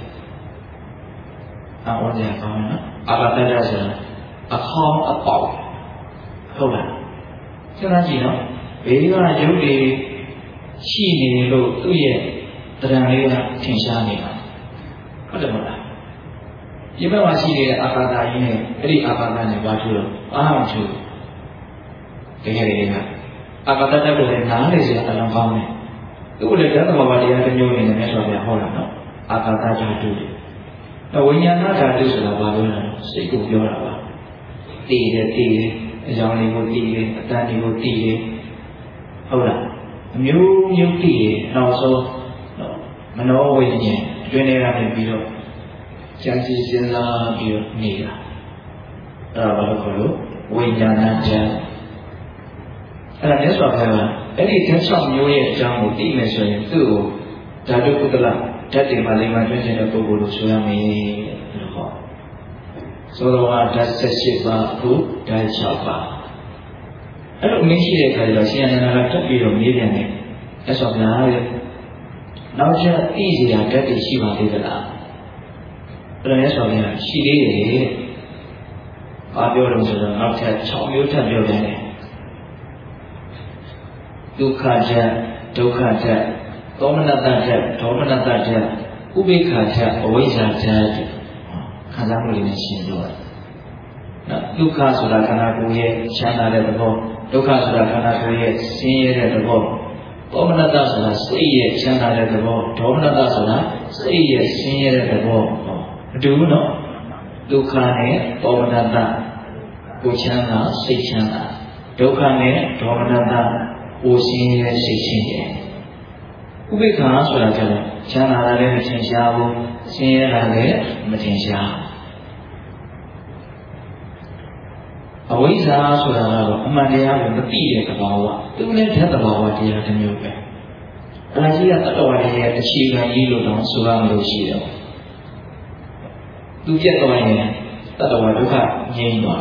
[SPEAKER 1] အော်ကြပါမယ်နော်အာကာသတက်ဆိုတာအခေါင်းအပေါက်ဟုတ်လားစဉ်းစားကြည့်နော်ဘေးကရုပ်တွေရှိနေလို့သူ့ရဲ့တရားလေးကထင်ရှားနေတာဟုတ်တယ်မလားဒီဘက်မှာရှိနေတဲ့အာကာသကြီးနဲ့အဲ့ဒီအာကာသနဲ့ဘာထူတော့အားမထူတကယ်တည်းကအာကာသတက်ကိုလည်းနားလေစရာအလုံးကောင်းတယ်သူ့လည်းဓမ္မဘာဝတရားတစ်မျိုးနဲ့မြတ်စွာဘုရားဟောတာနော်အာကာသဓာတုတယ်တော့ဝိညာဏဓာတုဆိုတာဘာလို့လဲစိတ်ကိုပြောတာပါတည်တယ်တည်တယ်အကြောင်းလေးကိုတည်တယ်အတန်လေးကိုတည်တယ်ဟုတ်လားအမျိုးမျိုးတည်တယ်နောက်ဆုံးမနောဝိညာဉ်အတွင်းထဲကနေပြီးတော့ကြံစည်စဉ်းစားပြီးတော့နေတာအဲ့ဒါဘာလို့ခေါ်လို့ဝိညာဏဓာတ်အဲ့ဒါမြတ်စွာဘုရားအဲ့ဒီဓာတ်၆မျိုးရဲ့အကြောင်းကိုသိမယ်ဆိုရင်သူ့ကိုဓာတုကုသလဓာတ်တွေမှာလိမ္မာကျွမ်းကျင်တဲ့ပုဂ္ဂိုလ်လို့ဆိုရမယ်လို့ဟောဆိုတော့ဓာတ်၁၈ပါးအခုဓာတ်၆ပါးအဲ့လိုမင်းရှိတဲ့အခါကျတော့ရှင်အနန္ဒာကတက်ပြီးတော့မေးပြန်တယ်မြတ်စွာဘုရားရဲ့နောက်ကျသိစရာဓာတ်တွေရှိပါသေးသလားအဲ့ဒါမြတ်စွာဘုရားရှိသေးတယ်ဘာပြောလို့ဆိုတော့နောက်ထပ်၆မျိုးထပ်ပြောတယ်ဒုက္ခဓာတ်ဒုက္ခဓာတ်သောမနတဓာတ်ဒေါမနတဓာတ်ဥပိ္ပခာဓာတ်အဝိဇ္ဇာဓာတ်ခံစားမှုတွေနဲ့ရှင်းပြောတယ်နော်ဒုက္ခဆိုတာခန္ဓာကိုယ်ရဲ့ချမ်းသာတဲ့သဘောဒုက္ခဆိုတာခန္ဓာကိုယ်ရဲ့ဆင်းရဲတဲ့သဘောသောမနတဆိုတာစိတ်ရဲ့ချမ်းသာတဲ့သဘောဒေါမနတဆိုတာစိတ်ရဲ့ဆင်းရဲတဲ့သဘောမတူဘူးနော်ဒုက္ခနဲ့သောမနတကိုချမ်းသာစိတ်ချမ်းသာဒုက္ခနဲ့ဒေါမနတကိုဆင်းရဲစိတ်ဆင်းရဲဥပိ္ပခာဆိုတာကျတော့ချမ်းသာတာလည်းမထင်ရှားဘူးဆင်းရဲတာလည်းမထင်ရှားအဝိဇ္ဇာဆိုတာကတော့အမှန်တရားကိုမသိတဲ့သဘာဝသူလည်းဓာတ်သဘာဝတရားတစ်မျိုးပဲအလားကြီးကတတ္တဝါတွေရဲ့အခြေခံကြီးလို့တော့ဆိုရမလို့ရှိတယ်သူပြတ်သွားရင်တတ္တဝါဒုက္ခငြိမ်းသွား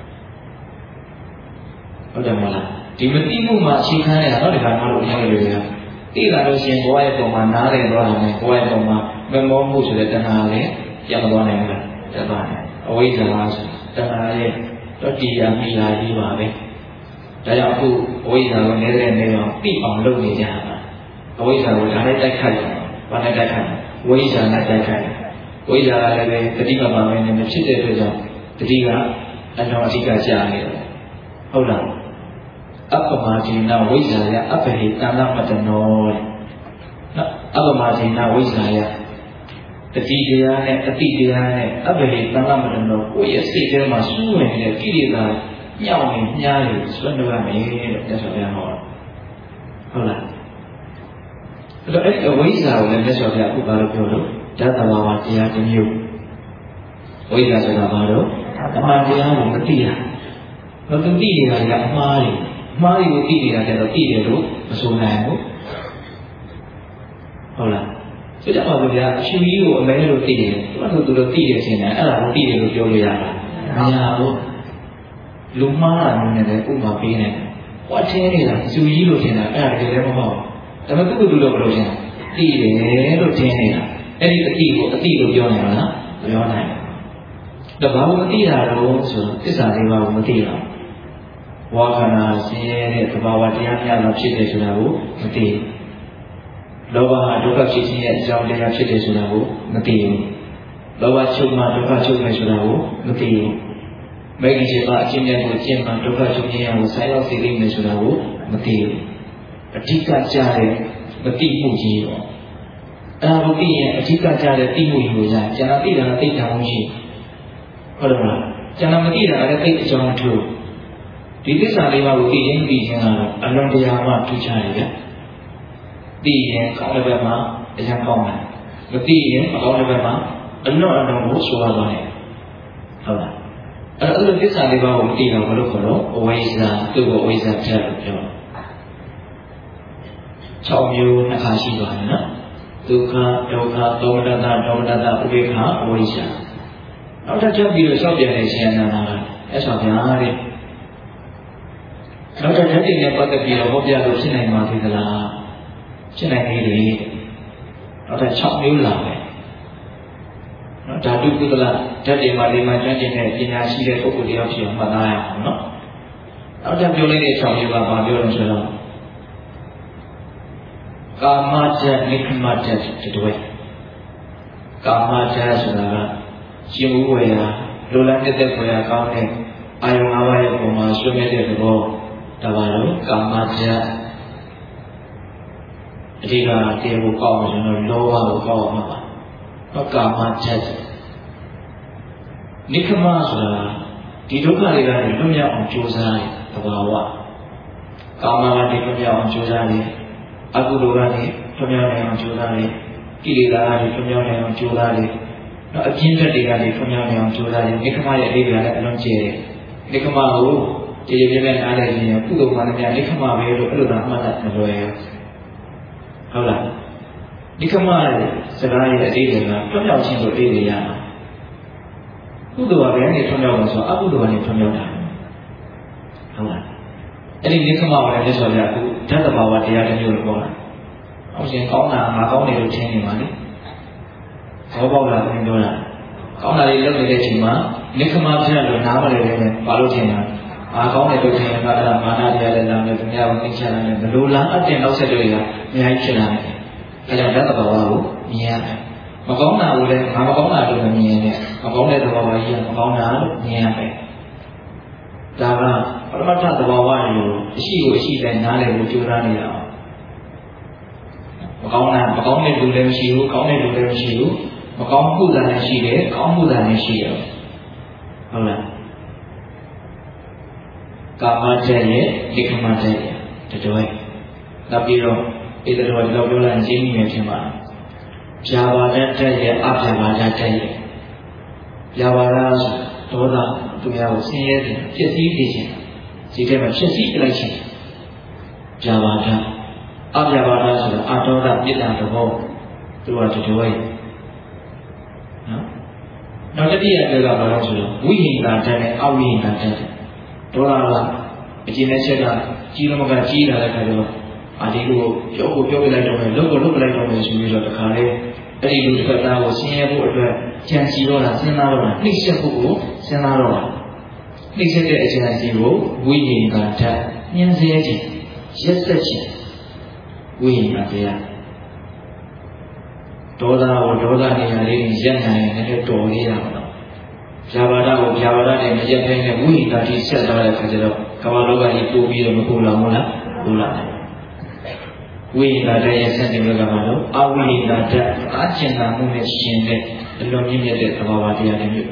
[SPEAKER 1] ဟုတ်တယ်မလားဒီမသိမှုမှာအခြေခံရတော့ဒီကမှလို့ပြောလို့ရတယ်သိလာလို့ရှိရင်ဘဝရဲ့ပုံမှာနားလည်သွားတယ်ဘဝရဲ့ပုံမှာမမောမှုဆိုတဲ့တဏှာလည်းပြန်သွားနိုင်တယ်တက်သွားတယ်အဝိဇ္ဇာဆိုတဏှာရဲ့တော့တရားမိလာကြီးပါပဲဒါကြောင့်အခုအဝိဇ္ဇာကိုနေတဲ့နေအောင်သိအောင်လုပ်နေကြတာအဝိဇ္ဇာကိုဒါနဲ့တိုက်ခိုက်တယ်ဘာနဲ့တိုက်ခိုက်ဝိဇ္ဇာနဲ့တိုက်ခိုက်ဝိဇ္ဇာကလည်းပဲတတိကပါပဲနဲ့မဖြစ်တဲ့အတွက်ကြောင့်တတိကအတော်အဓိကကြားနေတယ်ဟုတ်လားအပ္ပမဇိနဝိဇ္ဇာယအပ္ပဟိတဏမတနောနော်အပ္ပမဇိနဝိဇ္ဇာယတတိတရားနဲ့အတိတရားနဲ့အပ္ပဟိတဏမတနောကိုယ့်ရဲ့စိတ်ထဲမှာစူးဝင်နေတဲ့ကိလေသာညှောင်းနေညားနေဆွတ်လို့ရမယ်တဲ့မြတ်စွာဘုရားဟောဟုတ်လားအဲ့တော့အဲ့ဒီအဝိဇ္ဇာကိုလည်းမြတ်စွာဘုရားအခုဘာလို့ပြောလို့ဓာတ်သဘာဝတရားတစ်မျိုးဝိဇ္ဇာဆိုတာဘာလို့အမှန်တရားကိုမသိတာမသိနေတာကအမှားတွေအမှားတွေကိုသိနေတာကျတော့သိတယ်လို့မဆိုနိုင်ဘူးဟုတ်လားဆိုကြပါစို့ဗျာအရှင်ကြီးကိုအမဲလို့သိတယ်သူကသူတို့သိတယ်ရှင်တယ်အဲ့ဒါကိုသိတယ်လို့ပြောလို့ရတာမရဘူးလူမှားတာနဲ့လည်းဥပမာပေးနေတယ်ဟောထင်းနေတာအရှင်ကြီးလို့ထင်တာအဲ့ဒါတကယ်လည်းမဟုတ်ဘူးဒါပေမဲ့သူ့ကိုသူတို့ဘယ်လိုရှင်းသိတယ်လို့ထင်နေတာအဲ့ဒီအတိကိုအတိလို့ပြောနေမှာလားမပြောနိုင်ဘူးဒါဘာလို့မသိတာတော့ဆိုတော့သစ္စာလေးပါးကိုမသိတာဝါခနာဆင်းရဲတဲ့သဘာဝတရားများတော့ဖြစ်တယ်ဆိုတာကိုမသိဘူးလောဘဟာဒုက္ခဖြစ်ခြင်းရဲ့အကြောင်းတရားဖြစ်တယ်ဆိုတာကိုမသိဘူးလောဘချုပ်မှဒုက္ခချုပ်မယ်ဆိုတာကိုမသိဘူးမိဂိရှိပါအချင်းချင်းကိုကျင့်မှဒုက္ခချုပ်ခြင်းကိုဆိုင်ရောက်စေလိမ့်မယ်ဆိုတာကိုမသိဘူးအဓိကကြားတဲ့မသိမှုကြီးတော့အဲ့ဒါကိုသိရင်အဓိကကြားတဲ့သိမှုကြီးကိုရကျန်တာသိတာကသိတာမှရှိဟုတ်တယ်မလားကျန်တာမသိတာလည်းသိအကြောင်းထူဒီသစ္စာလေးပါးကိုသိရင်သိခြင်းကတော့အလွန်တရာမှထူးခြားတယ်ဗျသိရင်ကောင်းတဲ့ဘက်မှာအရင်ကောင်းတယ်မသိရင်မကောင်းတဲ့ဘက်မှာအလွန်အလွန်ကိုဆိုရသွားတယ်ဟုတ်လားအဲ့ဒါသစ္စာလေးပါးကိုမသိတော့ဘယ်လိုခေါ်တော့အဝိဇ္ဇာသူ့ကိုအဝိဇ္ဇာဖြတ်လို့ပြော၆မျိုးနှစ်ခါရှိသွားတယ်နော်ဒုက္ခဒုက္ခသောမနတဒေါမနတဥပိ္ပခာအဝိဇ္ဇာနောက်ထပ်ချက်ပြီးတော့ရှောက်ပြန်နေရှင်အနန္ဒာကအဲ့ဆိုဗျာတဲ့နောက်တစ်ဓာတ်တွေနဲ့ပတ်သက်ပြီးတော့ဟောပြလို့ဖြစ်နိုင်မှာသေးသလားဖြစ်နိုင်သေးတယ်နောက်တစ်၆မျိုးလာပဲနော်ဓာတုကုသလဓာတ်တွေမှာဒီမှာကျွမ်းကျင်တဲ့ပညာရှိတဲ့ပုဂ္ဂိုလ်တယောက်ဖြစ်အောင်မှတ်သားရအောင်နော်နောက်တစ်ပြောလိုက်တဲ့၆မျိုးကဘာပြောလို့ဆိုတော့ကာမဓာတ်နိခမဓာတ်တတွဲကာမဓာတ်ဆိုတာကရှင်ဥဝေယလိုလားတဲ့တဲ့ကိုရကောင်းတဲ့အာယုံ၅ပါးရဲ့ပုံမှာဆွေးနွေးတဲ့သဘောဒါပါတော့ကာမဓာတ်အဓိကတရားကိုကောက်အောင်ကျွန်တော်လောဘကိုကောက်အောင်မှာပါတော့ကာမဓာတ်နိခမဆိုတာဒီဒုက္ခတွေကနေလွတ်မြောက်အောင်ကြိုးစားတဲ့သဘာဝကာမကနေလွတ်မြောက်အောင်ကြိုးစားတယ်အကုသိုလ်ကနေလွတ်မြောက်နိုင်အောင်ကြိုးစားတယ်ကိလေသာကနေလွတ်မြောက်နိုင်အောင်ကြိုးစားတယ်နော်အပြင်းထက်တွေကနေလွတ်မြောက်နိုင်အောင်ကြိုးစားတယ်နိခမရဲ့အဓိပ္ပာယ်လည်းအလုံးကျဲတယ်နိခမကိုကြည်ကြည်ပြည့်ပြည့်နားလည်ရင်ကုသိုလ်မှလည်းများနိခမပဲလို့အဲ့လိုသာမှတ်တတ်မလွယ်ဟုတ်လားနိခမရဲ့စကားရဲ့အဓိပ္ပာယ်ကလွတ်မြောက်ခြင်းလို့အဓိပ္ပာယ်ရတာကုသိုလ်ကဘယ်ကနေထွံ့မြောက်လို့ဆိုအကုသိုလ်ကနေထွံ့မြောက်တာဟုတ်လားအဲ့ဒီနိခမကိုလည်းဆိုကြအခုဓာတ်တဘာဝတရားတစ်မျိုးလို့ပြောတာအောင်ရှင်ကောင်းတာငါကောင်းတယ်လို့ထင်နေပါလေဘောပေါက်လာတယ်ပြောတာကောင်းတာလေးလုပ်နေတဲ့အချိန်မှာနိခမပြတ်လို့နားမလဲလည်းဘာလို့ထင်တာငါကောင်းတယ်လို့ထင်ရင်ကအဲ့ဒါမာနတရားလည်းလာမယ်သူများကိုသိချင်တယ်ဘလို့လားအတင်နောက်ဆက်တွေကအများကြီးဖြစ်လာတယ်အဲကြောင့်ဓာတ်တဘာဝကိုမြင်ရတယ်မကောင်းတာကိုလည်းငါမကောင်းတာလို့မမြင်နဲ့မကောင်းတဲ့သဘာဝကြီးကမကောင်းတာလို့မြင်ရမယ်ဒါကပရမတ္ထသဘာဝတွေကိုအရှိကိုအရှိတိုင်းနားလည်ဖို့ကြိုးစားနေတာမကောင်းတာမကောင်းတဲ့လူလည်းမရှိဘူးကောင်းတဲ့လူလည်းမရှိဘူးမကောင်းမှုသာလည်းရှိတယ်ကောင်းမှုသာလည်းရှိတယ်ဟုတ်လားကာမဓာတ်ရဲ့နိခမဓာတ်ရဲ့တတွဲနောက်ပြီးတော့ဧတတော်ဒီလိုပြောလိုက်ရင်ရှင်းမိမယ်ထင်ပါတယ်ဗျာပါဒဓာတ်ရဲ့အဗျာပါဒဓာတ်ရဲ့ဗျာပါဒဒေါသသူများကိုဆင်းရဲတယ်ဖြစ်စည်းနေခြင်းဒီထဲမှာဖြစ်စည်းလိုက်ခြင်းဗျာပါဒအဗျာပါဒဆိုတာအဒေါသပြစ်ဒဏ်သဘောသူကတတွဲနော်နောက်တစ်တိယပြောတာဘာလို့ဆိုတော့ဝိဟိန္တာဓာတ်နဲ့အဝိဟိန္တာဓာတ်ဒေါသကအကျဉ်းနဲ့ချက်ကကြီးလုံးကကြီးလာတဲ့ခါကျတော့အာဒီလိုပြောကိုပြောပြလိုက်တော့မယ်လုပ်ကိုလုပ်လိုက်တော့မယ်ဆိုပြီးတော့တခါလေအဲ့ဒီလူတစ်ဖက်သားကိုဆင်းရဲဖို့အတွက်ကြံစီတော့တာစဉ်းစားတော့တာနှိမ့်ဆက်ဖို့ကိုစဉ်းစားတော့တာနှိမ့်ဆက်တဲ့အကြံစီကိုဝိဟိန္တာဓာတ်ညှင်းဆဲခြင်းရက်ဆက်ခြင်းဝိဟိန္တာတရားဒေါသကိုဒေါသနေရာလေးရက်နိုင်ရင်လည်းတော်လေးရမှာဗျာပါဒကိုဗျာပါဒနဲ့မရက်နိုင်တဲ့ဝိဟိန္တာတိဆက်သွားတဲ့ခါကျတော့ကမ္ဘာလောကကြီးပို့ပြီးတော့မပူလာဘူးလားပူလာတယ်ဝိဟိန္တာဓာတ်ရဲ့ဆန့်ကျင်ဘက်ကမှတော့အဝိဟိန္တာဓာတ်အကျဉ်းသာမှုနဲ့ရှင်တဲ့အလွန်မြင့်မြတ်တဲ့သဘာဝတရားတွေမျိုး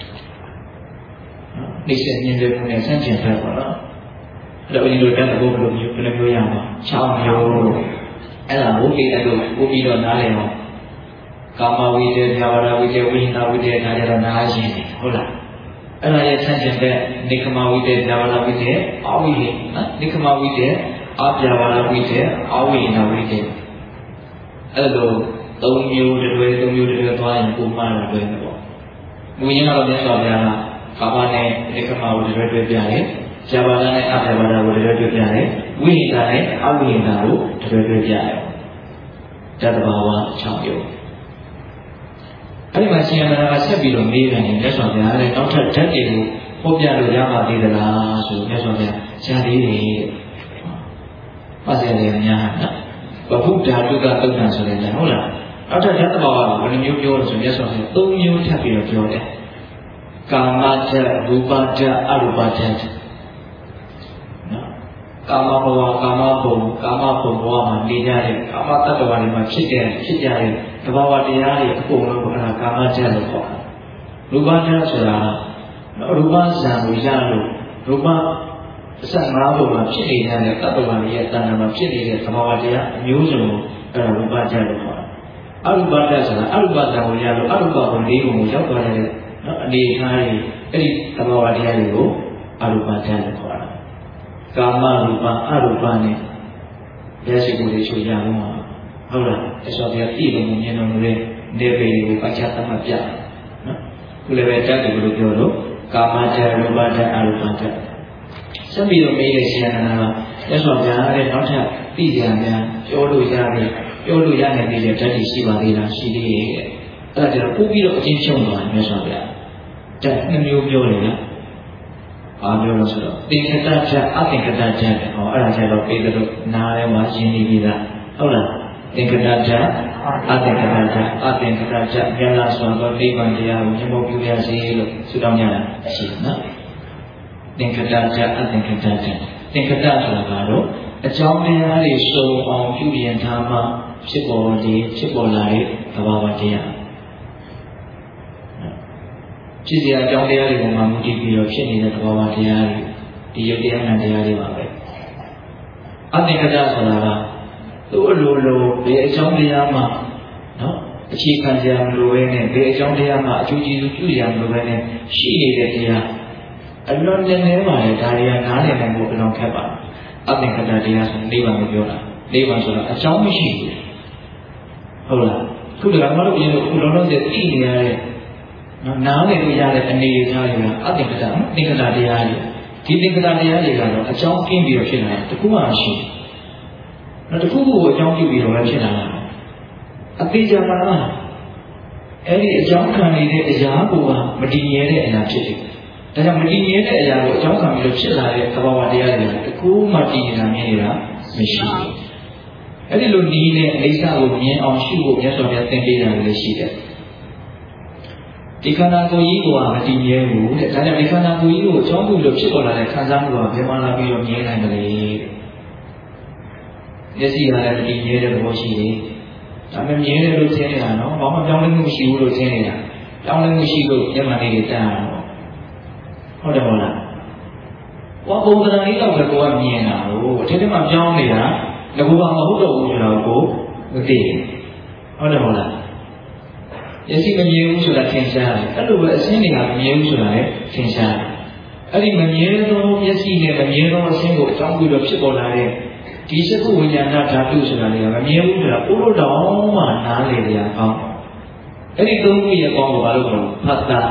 [SPEAKER 1] နှိမ့်ဆက်မြင့်တဲ့မှုနဲ့ဆန့်ကျင်ဘက်ပေါ့နော်အဲ့တော့ဒီလိုဓာတ်ကိုဘယ်လိုမျိုးဘယ်လိုမျိုးရမှာ၆မျိုးအဲ့ဒါဘုရားတို့ပို့ပြီးတော့နားလည်အောင်ကာမဝိတ္တဗျာပါဒဝိတ္တဝိဟိန္တာဝိတ္တဒါကြတော့နားရှင်းတယ်ဟုတ်လားအဲ့ဒါရဲ့ဆန့်ကျင်ဘက်နိခမဝိတ္တဗျာပါဒဝိတ္တအဝိဟိနော်နိခမဝိတ္တအပြာပါဒဝိတ္တအဝိဟိန္တာဝိတ္တအဲ့လိုသုံးမျိုးတစ်တွေသုံးမျိုးတစ်တွေသွားရင်ပုံမှန်တော့တွဲတယ်ပေါ့။မူရင်းကတော့မြတ်စွာဘုရားကကာမနဲ့နိခမကိုတစ်တွေတွဲပြတယ်။ဗျာပါဒနဲ့အပြာပါဒကိုတစ်တွေတွဲပြတယ်။ဝိဟိန္တာနဲ့အဝိဟိန္တာကိုတစ်တွေတွဲပြတယ်။ဓာတ်တဘာဝ၆မျိုး။အဲ့ဒီမှာရှင်ရမဏကဆက်ပြီးတော့မေးတယ်မြတ်စွာဘုရားလည်းနောက်ထပ်ဓာတ်တွေကိုဟောပြလို့ရပါသေးသလားဆိုမြတ်စွာဘုရားရှားသေးတယ်။ပတ်စံတွေများနော်ဘုဒ္ဓဓာတုကသုတ်တံဆိုတဲ့ဟုတ်လားနောက်ထပ်ဓာတ်တဘာဝကဘယ်နှမျိုးပြောလို့ဆိုမြတ်စွာဘုရားသုံးမျိုးထပ်ပြီးတော့ပြောတယ်ကာမဓာတ်ရူပဓာတ်အရူပဓာတ်နော်ကာမဘဝကာမဘုံကာမဘုံဘဝမှာနေကြတဲ့ကာမတတ္တဝါတွေမှာဖြစ်တဲ့ဖြစ်ကြတဲ့တဘာဝတရားတွေအကုန်လုံးကအဲ့ဒါကာမဓာတ်လို့ခေါ်တာရူပဓာတ်ဆိုတာရူပဇံကိုရလို့ရူပအစငါးဘုံမှာဖြစ်နေတဲ့တတ္တဝါတွေရဲ့တဏ္ဍာမှာဖြစ်နေတဲ့သဘာဝတရားအမျိုးစုံကိုအဲ့ဒါရူပဓာတ်လို့ခေါ်တာအရူပဓာတ်ဆိုတာအရူပဇံကိုရလို့အရူပဘုံလေးဘုံကိုရောက်သွားတဲ့နော်အနေအထားတွေအဲ့ဒီသဘာဝတရားတွေကိုအရူပဓာတ်လို့ခေါ်တာကာမရူပအရူပနဲ့ရရှိကိုတွေချိုးရအောင်ဟုတ်လားအစောတရားပြည်လို့မြင်လို့တဲ့နေပေကိုပတ်ချသတ်မှတ်ပြနော်ခုလည်းပဲဓာတ်တွေကိုပြောလို့ကကာမတ္တရူပတ္တအရူပတ္တဆက်ပြီးတော့မေးတဲ့ဆရာနာကရသော်ဗျာတဲ့နောက်ထပ်သိကြများပြောလို့ရတယ်ပြောလို့ရနိုင်သေးတဲ့ဓာတ်တွေရှိပါသေးလားရှိသေးရဲ့အဲ့ဒါကျတော့ပို့ပြီးတော့အချင်းချုပ်သွားမြတ်စွာဘုရားဓာတ်နှမျိုးပြောတယ်လားဘာပြောလို့ဆိုတော့သင်္ခတဓာတ်အသင်္ခတဓာတ်ဟောအဲ့ဒါကျတော့ပေတို့နားထဲမှာရှင်းနေပြီလားဟုတ်လားသင်္ခတဓာတ်အသင်္ခတဓာတ်အသင်္ခတဓာတ်မြတ်လားဆိုတော့နိဗ္ဗာန်တရားကိုမြတ်မို့ပြုရစေလို့ဆုတောင်းကြတာရှိနော်သင်္ခတဓာတ်အသင်္ခတဓာတ်သင်္ခတဆိုတာကတော့အကြောင်းတရားတွေစုံအောင်ပြုပြင်ထားမှဖြစ်ပေါ်လေဖြစ်ပေါ်လာတဲ့သဘာဝတရားဖြစ်စရာအကြောင်းတရားတွေကိုမှမူတည်ပြီးတော့ဖြစ်နေတဲ့သဘာဝတရားတွေဒီယုတ်တရားနဲ့တရားတွေပါပဲအသင်္ခတဆိုတာကသူ့အလိုလိုဘယ်အကြောင်းတရားမှနော်အခြေခံကြမလို့ပဲနဲ့ဘယ်အကြောင်းတရားမှအကျိုးကျေးဇူးပြုရမလို့ပဲနဲ့ရှိနေတဲ့တရားအလွန်လည်းနေပါလေဒါတွေကနားလည်နိုင်ဖို့အလွန်ခက်ပါတယ်အသင်္ခတတရားဆိုနိဗ္ဗာန်ကိုပြောတာနိဗ္ဗာန်ဆိုတာအကြောင်းမရှိဘူးဟုတ်လားခုတကယ်မှလို့ပြင်လို့ခုလုံးလုံးသိသိနေရတဲ့နော်နားလည်လို့ရတဲ့အနေအထားတွေကအသင်္ခတသင်္ခတတရားတွေဒီသင်္ခတတရားတွေကတော့အကြောင်းကင်းပြီးတော့ဖြစ်လာတာတခုမှမရှိဘူးနော်တခုခုကိုအကြောင်းပြုပြီးတော့လည်းဖြစ်လာတာအသေးချာပါလားအဲ့ဒီအကြောင်းခံနေတဲ့အရာကိုကမတည်ငြိမ်တဲ့အရာဖြစ်တယ်ဒါကြောင့်မတည်ငြိမ်တဲ့အရာကိုအကြောင်းခံပြီးတော့ဖြစ်လာတဲ့သဘာဝတရားတွေကတခုမှတည်နေတာမြင်နေတာမရှိဘူးအဲ့ဒီလိုနီးနဲ့အိဋ္ဌကိုမြင်အောင်ရှုဖို့မြတ်စွာဘုရားသင်ပေးတာလည်းရှိတယ်ဒီခန္ဓာကိုယ်ကြီးကမတည်မြဲဘူးတဲ့ဒါကြောင့်ဒီခန္ဓာကိုယ်ကြီးကိုအကြောင်းပြုလို့ဖြစ်ပေါ်လာတဲ့ခံစားမှုကဘယ်မှလာပြီးတော့မြင်နိုင်မလဲတဲ့မျက်စိကလည်းမတည်မြဲတဲ့သဘောရှိတယ်ဒါပေမဲ့မြင်တယ်လို့ထင်နေတာနော်ဘာမှပြောင်းလဲမှုမရှိဘူးလို့ထင်နေတာပြောင်းလဲမှုရှိလို့မျက်မှန်လေးတွေတန်းရတာဟုတ်တယ်မဟုတ်လားဟောပုံသဏ္ဍာန်လေးတော့ပဲကိုကမြင်တာကိုအထက်ထက်မှပြောင်းနေတာငါကမဟုတ်တော့ဘူးဆိုတာကိုမသိဘူးဟုတ်တယ်မဟုတ်လားမျက်စိမမြင်ဘူးဆိုတာသင်ရှားတယ်အဲ့လိုပဲအစင်းတွေကမမြင်ဘူးဆိုတာလည်းသင်ရှားတယ်အဲ့ဒီမမြင်သောမျက်စိနဲ့မမြင်သောအစင်းကိုအကြောင်းပြုလို့ဖြစ်ပေါ်လာတဲ့ဒီစကုဝိညာဏဓာတုဆိုတာလည်းမမြင်ဘူးဆိုတာပို့လို့တော့မှနားလေကြအောင်အဲ့ဒီသုံးခုရဲ့ကောင်းကိုဘာလို့ခေါ်ဖတ်တာ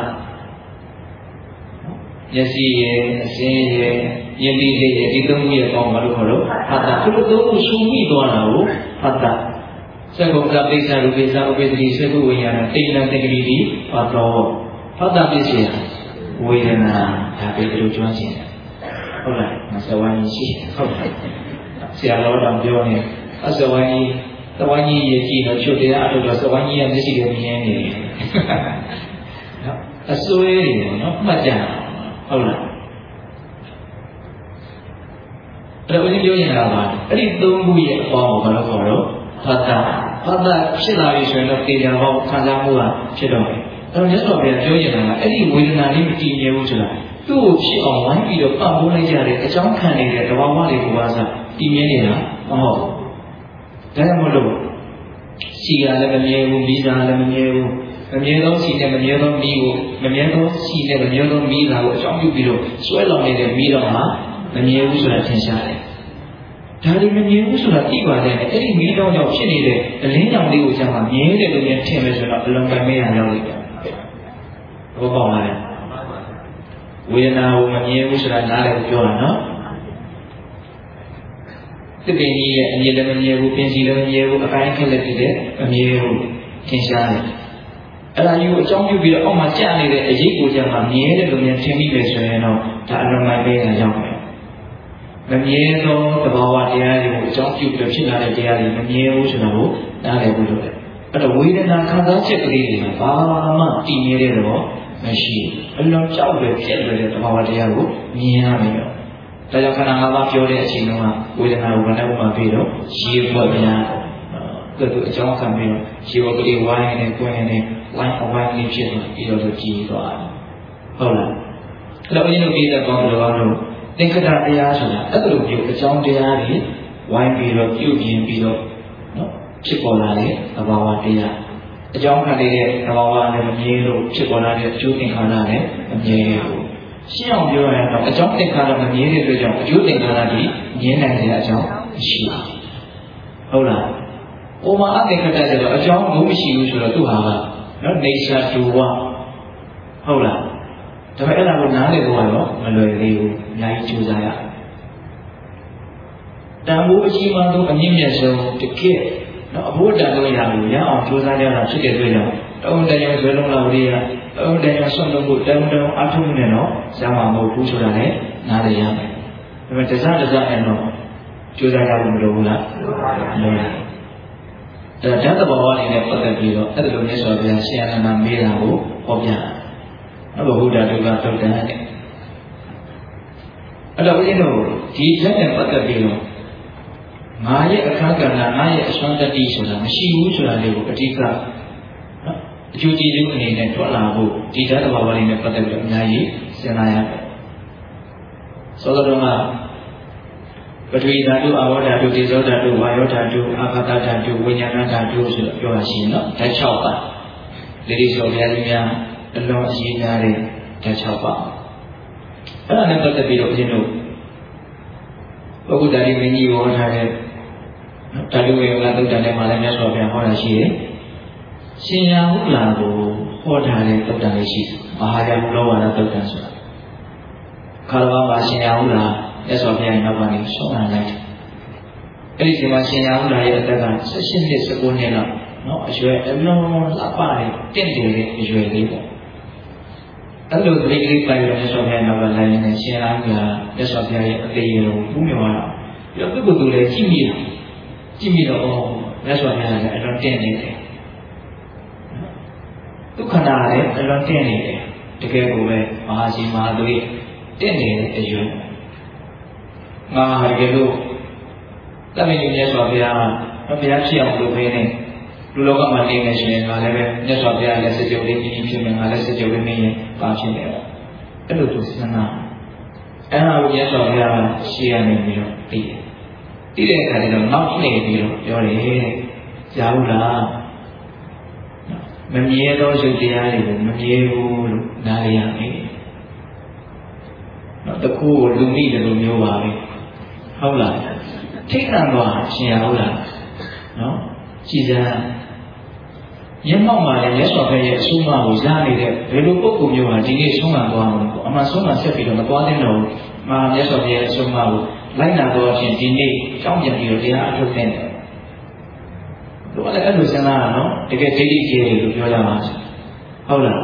[SPEAKER 1] မျက်စိရဲ့အစင်းရဲ့ယဉ်တိလေးရဲ့ဒီသုံးခုရဲ့ကောင်းဘာလို့ခေါ်လို့ဖတ်တာသူတို့သုံးခုရှုမိသွားတာကိုဖတ်တာသက္ကုကပိစ္ဆာရူပိစ္ဆာဥပေတိသက္ကုဝိညာဏတိဏ္ဍတက္ကတိတိဖတ်တော်ဖတ်တာပြည့်စုံဝေဒနာဒါပေတို့ကျွမ်းကျင်တယ်ဟုတ်လားမစဝိုင်းရှိဟုတ်လားဆရာတော်တော်ပြောနေအစဝိုင်းကြီးသဝိုင်းကြီးရဲ့ကြည့်တော့ချုပ်တရားအထုတ်တော့သဝိုင်းကြီးရဲ့မျက်စိတွေမြင်နေတယ်နော်အစွဲတွေနော်မှတ်ကြဟုတ်လားအဲ့တော့ဦးဇင်းပြောနေတာကအဲ့ဒီသုံးခုရဲ့အပေါင်းကိုဘာလို့ခေါ်တော့ဖတ်တာဖတ်တာဖြစ်လာပြီဆိုရင်တော့တေချာပေါင်းခံစားမှုကဖြစ်တော့တယ်အဲ့တော့မြတ်စွာဘုရားပြောနေတာကအဲ့ဒီဝေဒနာလေးမတည်မြဲဘူးဆိုတာသူ့ကိုဖြစ်အောင်ဝိုင်းပြီးတော့ပတ်ပိုးလိုက်ကြတဲ့အကြောင်းခံနေတဲ့သဘာဝတွေကိုပါစားတည်မြဲနေတာမဟုတ်ဘူးဒါကြောင့်မလို့စီကလည်းမမြဲဘူးမိသားလည်းမမြဲဘူးမမြဲသောစီနဲ့မမြဲသောမိကိုမမြဲသောစီနဲ့မမြဲသောမိသားကိုအကြောင်းပြုပြီးတော့ဆွဲလောင်နေတဲ့မိတော့မှမမြဲဘူးဆိုတာသင်ရှားတယ်ဒါတွေမမြင်ဘူးဆိုတာသိပါတယ်အဲ့ဒီမီးတောင်းကြောင့်ဖြစ်နေတဲ့အလင်းကြောင်လေးကိုကျမှမြင်တယ်လို့များထင်မယ်ဆိုတော့အလုံးပိုင်မဲရရောက်လိမ့်မယ်ဘောပေါက်လာတယ်ဝေဒနာကိုမမြင်ဘူးဆိုတာနားလည်းပြောတာနော်သစ်ပင်ကြီးရဲ့အမြင်လည်းမမြင်ဘူးပင်စီလည်းမမြင်ဘူးအပိုင်းခက်လက်ဖြစ်တယ်မမြင်ဘူးထင်ရှားတယ်အဲ့ဒါကြီးကိုအကြောင်းပြုပြီးတော့အောက်မှာကြာနေတဲ့အရေးကိုကျမှမြင်တယ်လို့များထင်မိတယ်ဆိုရင်တော့ဒါအလုံးပိုင်မဲရရောက်မယ်မမြဲသောသဘာဝတရားတွေကိုအကြောင်းပြုပြီးဖြစ်လာတဲ့တရားတွေမမြဲဘူးဆိုတာကိုနားလည်ဖို့လိုတယ်။အဲ့တော့ဝေဒနာခံစားချက်ကလေးတွေကဘာမှတည်မြဲတဲ့တော့မရှိဘူး။အလုံးကြောက်တယ်ဖြစ်တယ်တဲ့သဘာဝတရားကိုမြင်ရမယ်ရော။ဒါကြောင့်ခန္ဓာ၅ပါးပြောတဲ့အချိန်တုန်းကဝေဒနာကိုဘယ်နဲ့ဥပမာပေးတော့ရေပွက်များသူတို့အကြောင်းခံပြီးတော့ရေဝကလေးဝိုင်းနေတွင်းနေဝိုင်းအဝိုင်းလေးဖြစ်သွားပြီးတော့ကြည်သွားတယ်။ဟုတ်လား။အဲ့တော့အရင်ကပြတဲ့ကောင်းလို့ကတော့သင်္ခတတရားဆိုတာအဲ့လိုမျိုးအကြောင်းတရားတွေဝိုင်းပြီးတော့ပြုပြင်ပြီးတော့နော်ဖြစ်ပေါ်လာတဲ့သဘာဝတရားအကြောင်းခံနေတဲ့သဘာဝနဲ့မမြဲလို့ဖြစ်ပေါ်လာတဲ့အကျိုးသင်္ခါရနဲ့မမြဲဘူးရှင်းအောင်ပြောရရင်တော့အကြောင်းသင်္ခါရမမြဲတဲ့အတွက်ကြောင့်အကျိုးသင်္ခါရကြီးမြင်နိုင်တဲ့အကြောင်းမရှိဘူးဟုတ်လား။ဥမာအသင်္ခတကျတော့အကြောင်းမရှိဘူးဆိုတော့သူ့ဟာကနော်နေစာတူဝဟုတ်လားဒါပေမဲ့အဲ့ဒါကိုနားလည်ဖို့ကတော့မလွယ်သေးဘူးအများကြီးကြိုးစားရတန်ဖိုးအကြီးမားဆုံးအမြင့်မြတ်ဆုံးတကယ်နော်အဖို့တန်လို့ရလို့ရအောင်ကြိုးစားကြတာဖြစ်တဲ့အတွက်ကြောင့်တုံးတန်ရုံဇွဲလုံးလာဝိရိယတုံးတန်ရုံဆွန့်လို့ကိုတုံးတုံးအထုံးနေတော့ဇာမမဟုတ်ဘူးဆိုတာလည်းနားလည်ရမယ်ဒါပေမဲ့တစားတစားနဲ့တော့ကြိုးစားရဖို့မလိုဘူးလားမလိုဘူးအဲဓာတ်တဘာဝလေးနဲ့ပတ်သက်ပြီးတော့အဲ့လိုမျိုးဆိုပြန်ရှင်အနန္ဒမေးတာကိုဟောပြတာအဲ့လိုဘုရားတုကသုတ်တန်တဲ့အဲ့တော့ဘုရားတို့ဒီဓာတ်နဲ့ပတ်သက်ပြီးတော့ငါရဲ့အခါကဏ္ဍငါရဲ့အစွမ်းတတိဆိုတာမရှိဘူးဆိုတာလေးကိုအဓိကနော်အကျိုးကျေးဇူးအနေနဲ့ထွက်လာဖို့ဒီဓာတ်တဘာဝလေးနဲ့ပတ်သက်ပြီးအများကြီးစဉ်းစားရမယ်သောတော်ကပထဝီဓာတုအာဝဓာတုတေဇောဓာတုဝါယောဓာတုအာကာသဓာတုဝိညာဏဓာတုဆိုတော့ပြောရရှိရင်နော်ဓာတ်၆ပါးလေဒီဆိုဘုရားကြီးများအလုံးအရေးများတဲ့ဓာတ်၆ပါးအဲ့ဒါနဲ့ပတ်သက်ပြီးတော့ဦးဇင်းတို့ပုဂ္ဂိုလ်ဓာတိမင်းကြီးဟောထားတဲ့ဓာတုဝေကသုတ်တန်ထဲမှာလည်းမြတ်စွာဘုရားဟောတာရှိတယ်ရှင်ရာဟုလာကိုဟောထားတဲ့သုတ်တန်လေးရှိတယ်မဟာယာဟုလောဝါဒသုတ်တန်ဆိုတာခါရဝါမှာရှင်ရာဟုလာမြတ်စွာဘုရားနောက်ကနေဆုံးလာလိုက်တယ်အဲ့ဒီဒီမှာရှင်ရာဟုလာရဲ့အသက်က၁၈နှစ်၁၉နှစ်လောက်နော်အရွယ်အလုံးလှပတဲ့တင့်တယ်တဲ့အရွယ်လေးပေါ့အဲ့လိုကလေးကလေးပိုင်ရမြတ်စွာဘုရားနောက်ကလိုက်နေရှင်ရာဟုလာမြတ်စွာဘုရားရဲ့အသေးရုံပူးမြော်လာပြီးတော့ပုဂ္ဂိုလ်လည်းကြည့်မိတာကြည့်မိတော့အော်မြတ်စွာဘုရားလည်းအလုံးတင့်နေတယ်ဒုက္ခနာလည်းအလုံးတင့်နေတယ်တကယ်ကိုပဲမဟာရှိမဟာသူရဲ့တင့်နေတဲ့အရွယ်ငါတကယ်လို့တမန်ကြီးမြတ်စွာဘုရားဘုရားဖြစ်အောင်လုပ်ပေးနေလူလောကမှာနေနေရှင်ငါလည်းပဲမြတ်စွာဘုရားလည်းစကြဝဠာကြီးဖြစ်မယ်ငါလည်းစကြဝဠာမင်းရဲ့ပါဖြစ်နေတော့အဲ့လိုသူစဉ်းစားအဲ့ဒါကိုမြတ်စွာဘုရားရှေ့ရနေပြီးတော့သိတယ်သိတဲ့အခါကျတော့နောက်နေပြီးတော့ပြောတယ်ကြားဘူးလားမမြဲသောရုပ်တရားတွေကိုမမြဲဘူးလို့နားရရမယ်နော်တခုကိုလူမိတယ်လို့မျိုးပါပဲဟုတ်လားထိတ်တန့်သွားရှင်ရဟုတ်လားနော်ကြည်စမ်းရင်းမောက်မှာလည်းမြတ်စွာဘုရားရဲ့အဆုံးအမကိုရနေတဲ့ဘယ်လိုပုဂ္ဂိုလ်မျိုးဟာဒီနေ့ဆုံးမသွားမှာပေါ့အမှန်ဆုံးမဆက်ပြီးတော့မသွားသင့်တော့ဘူးမာမြတ်စွာဘုရားရဲ့အဆုံးအမကိုလိုက်နာတော့ချင်းဒီနေ့ကြောင်းပြန်ပြီးတော့တရားအထုတ်တဲ့တယ်တို့လည်းအဲ့လိုစဉ်းစားတာနော်တကယ်ဒိဋ္ဌိကျေလို့ပြောကြမှာဟုတ်လား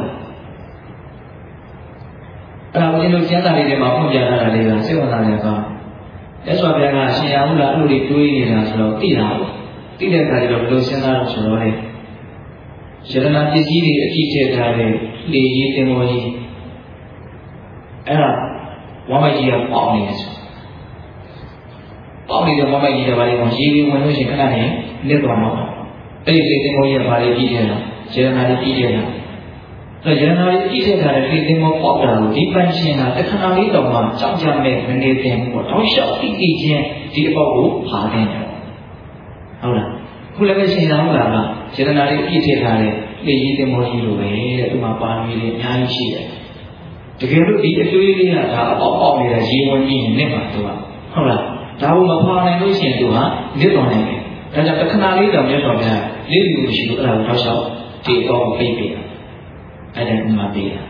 [SPEAKER 1] အဲ့ဒါကိုကျွန်တော်ကျမ်းစာလေးတွေမှာဖွင့်ပြထားတာလေးကစိတ်ဝင်စားတယ်ကောမြတ်စွာဘုရားကရှင်ရဟုလားအဲ့လိုတွေတွေးနေတာဆိုတော့သိတာပေါ့သိတဲ့အခါကျတော့ဘယ်လိုစဉ်းစားလို့ဆိုတော့လေယတနာပစ္စည်းတွေအကြည့်ထည့်ထားတဲ့လေကြီးတင်ပေါ်ကြီးအဲ့ဒါဝမ်းမိုက်ကြီးကပေါက်နေတယ်ဆိုပေါက်နေတဲ့ဝမ်းမိုက်ကြီးကဘာလဲဆိုရေကြီးဝင်လို့ရှိရင်ခဏနဲ့လစ်သွားမှာအဲ့ဒီလေတင်ပေါ်ကြီးကဘာလဲကြည့်နေတာယတနာကြီးကြည့်နေတာဆိုရနာကြီးကြည့်တဲ့အခါလေလေတင်ပေါ်ပေါက်တာကိုဒီပိုင်ရှင်ကတခဏလေးတော့မှကြောက်ကြမဲ့မနေတင်ဘူးပေါ့တောင်းလျှောက်တိတိချင်းဒီအပေါက်ကိုဖာနေတယ်ဟုတ်လားခုလည်းပဲရှင်ရဟုတ်လားကယတနာလေးပြည့်ထည့်ထားတဲ့လေကြီးတင်ပေါ်ကြီးလိုပဲတဲ့ဒီမှာပါမီတွေအများကြီးရှိတယ်တကယ်လို့ဒီအတွေးလေးကဒါအပေါက်ပေါက်နေတဲ့ရေဝင်ကြီးနဲ့မှာသူကဟုတ်လားဒါကိုမဖာနိုင်လို့ရှိရင်သူဟာလစ်သွားနိုင်တယ်ဒါကြောင့်တခဏလေးတော့မြတ်စွာဘုရားလေးလူရှိလို့အဲ့ဒါကိုတောက်လျှောက်ဒီတော့ပြိပေးတာအဲ့ဒါမှပေးတာ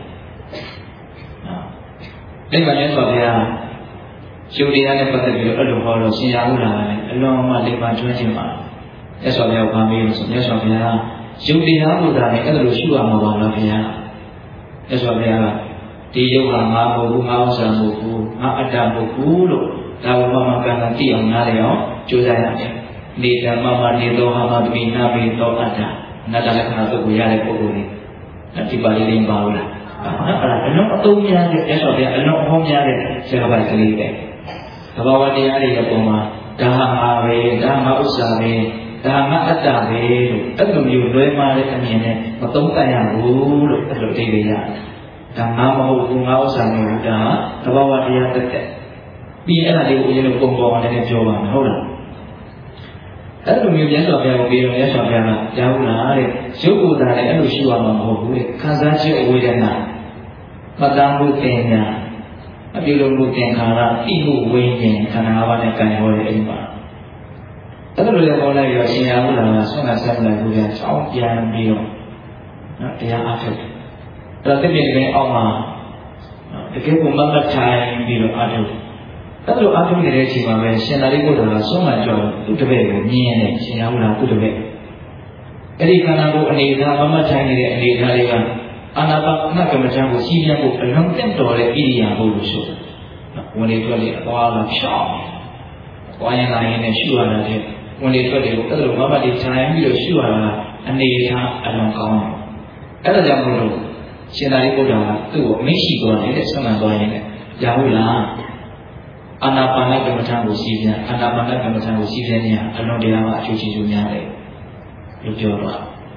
[SPEAKER 1] အဲ့ဒါမြတ်စွာဘုရားရှုပ်တရားနဲ့ပတ်သက်ပြီးတော့အဲ့လိုဟောတော့ရှင်ရဟုလားလည်းအလုံးမလေးပါကျွမ်းကျင်ပါမြတ်စွာဘုရားကမေးလို့ဆိုမြတ်စွာဘုရားရုပ်တရားဘုရားနဲ့အဲ့လိုရှုရမှာပါလားခင်ဗျာမြတ်စွာဘုရားကဒီရုပ်ဟာငါမဟုတ်ဘူးငါဥစ္စာမဟုတ်ဘူးငါအတ္တမဟုတ်ဘူးလို့ဒါဘုမမကံကသိအောင်နားလည်အောင်ကြိုးစားရတယ်နေဓမ္မမနေသောဟာမတမိနာမေသောအတ္တအနတ္တလက္ခဏာသုတ်ကိုရတဲ့ပုဂ္ဂိုလ်တွေဒီပါဠိလေးပါဘူးလားအဲ့ဒါအလုံးအသုံးများတဲ့မြတ်စွာဘုရားအလုံးအဟောများတဲ့ဆရာပိုင်ကလေးပဲသဘာဝတရားတွေရဲ့ပုံမှာဒါဟာငါပဲဒါငါဥစ္စာပဲဒါငါအတ္တပဲလို့အဲ့လိုမျိုးလွဲမှားတဲ့အမြင်နဲ့မသုံးသပ်ရဘူးလို့အဲ့လိုသိရရတယ်ဒါငါမဟုတ်ဘူးငါဥစ္စာမဟုတ်ဘူးဒါသဘာဝတရားတက်တက်ပြီးအဲ့ဒါလေးကိုဦးဇင်းတို့ပုံပေါ်အောင်လည်းပြောပါမယ်ဟုတ်လားအဲ့လိုမျိုးမြတ်စွာဘုရားကိုပြီးတော့မြတ်စွာဘုရားကကြားဘူးလားတဲ့ရုပ်ကိုယ်သာလည်းအဲ့လိုရှိရမှာမဟုတ်ဘူးတဲ့ခံစားချက်အဝေဒနာမတမ်းမှုတင်ညာအပြုလုပ်မှုသင်္ခါရသိမှုဝိညာဉ်ခန္ဓာ၅ပါးနဲ့ကံရောတဲ့အိမ်ပါအဲ့လိုလည်းပေါ်လိုက်ရောရှင်ရဟုလားကဆွမ်းနာဆက်လိုက်ဘူးပြန်ချောင်းပြန်ပြီးတော့နော်တရားအားထုတ်တယ်အဲ့တော့တပြည့်တည်းအောက်မှာတကယ်ကိုမတ်မတ်ထိုင်ပြီးတော့အားထုတ်အဲ့လိုအားထုတ်နေတဲ့အချိန်မှာပဲရှင်သာရိပုတ္တရာဆုံးမကြောင့်သူ့တပည့်ကိုမြင်ရတယ်ရှင်ရဟုလားသူ့တပည့်အဲ့ဒီခန္ဓာကိုယ်အနေထားမမတ်ထိုင်နေတဲ့အနေထားလေးကအာနာပါနကမ္မဋ္ဌာန်းကိုစီးပြန်ဖို့အလုံးတင့်တော်တဲ့ဣရိယာပုလို့ဆိုဝင်လေထွက်လေအသွားလာဖြောင်းဝိုင်းလာရင်လည်းရှုရတာတဲ့ဝင်လေထွက်လေကိုအဲ့လိုမမတ်လေးထိုင်ပြီးတော့ရှုရတာအနေထားအလုံးကောင်းတယ်အဲ့ဒါကြောင့်မို့လို့ရှင်သာရိပုတ္တရာကသူ့ကိုမိရှိသွားတယ်တဲ့ဆက်မှန်သွားရင်လည်းရဟုတ်လားအာနာပါနကမ္မဋ္ဌာန်းကိုစီးပြန်အာနာပါနကမ္မဋ္ဌာန်းကိုစီးပြန်နေအလုံးတရားမှာအကျိုးကျေးဇူးများတယ်လို့ပြောတော့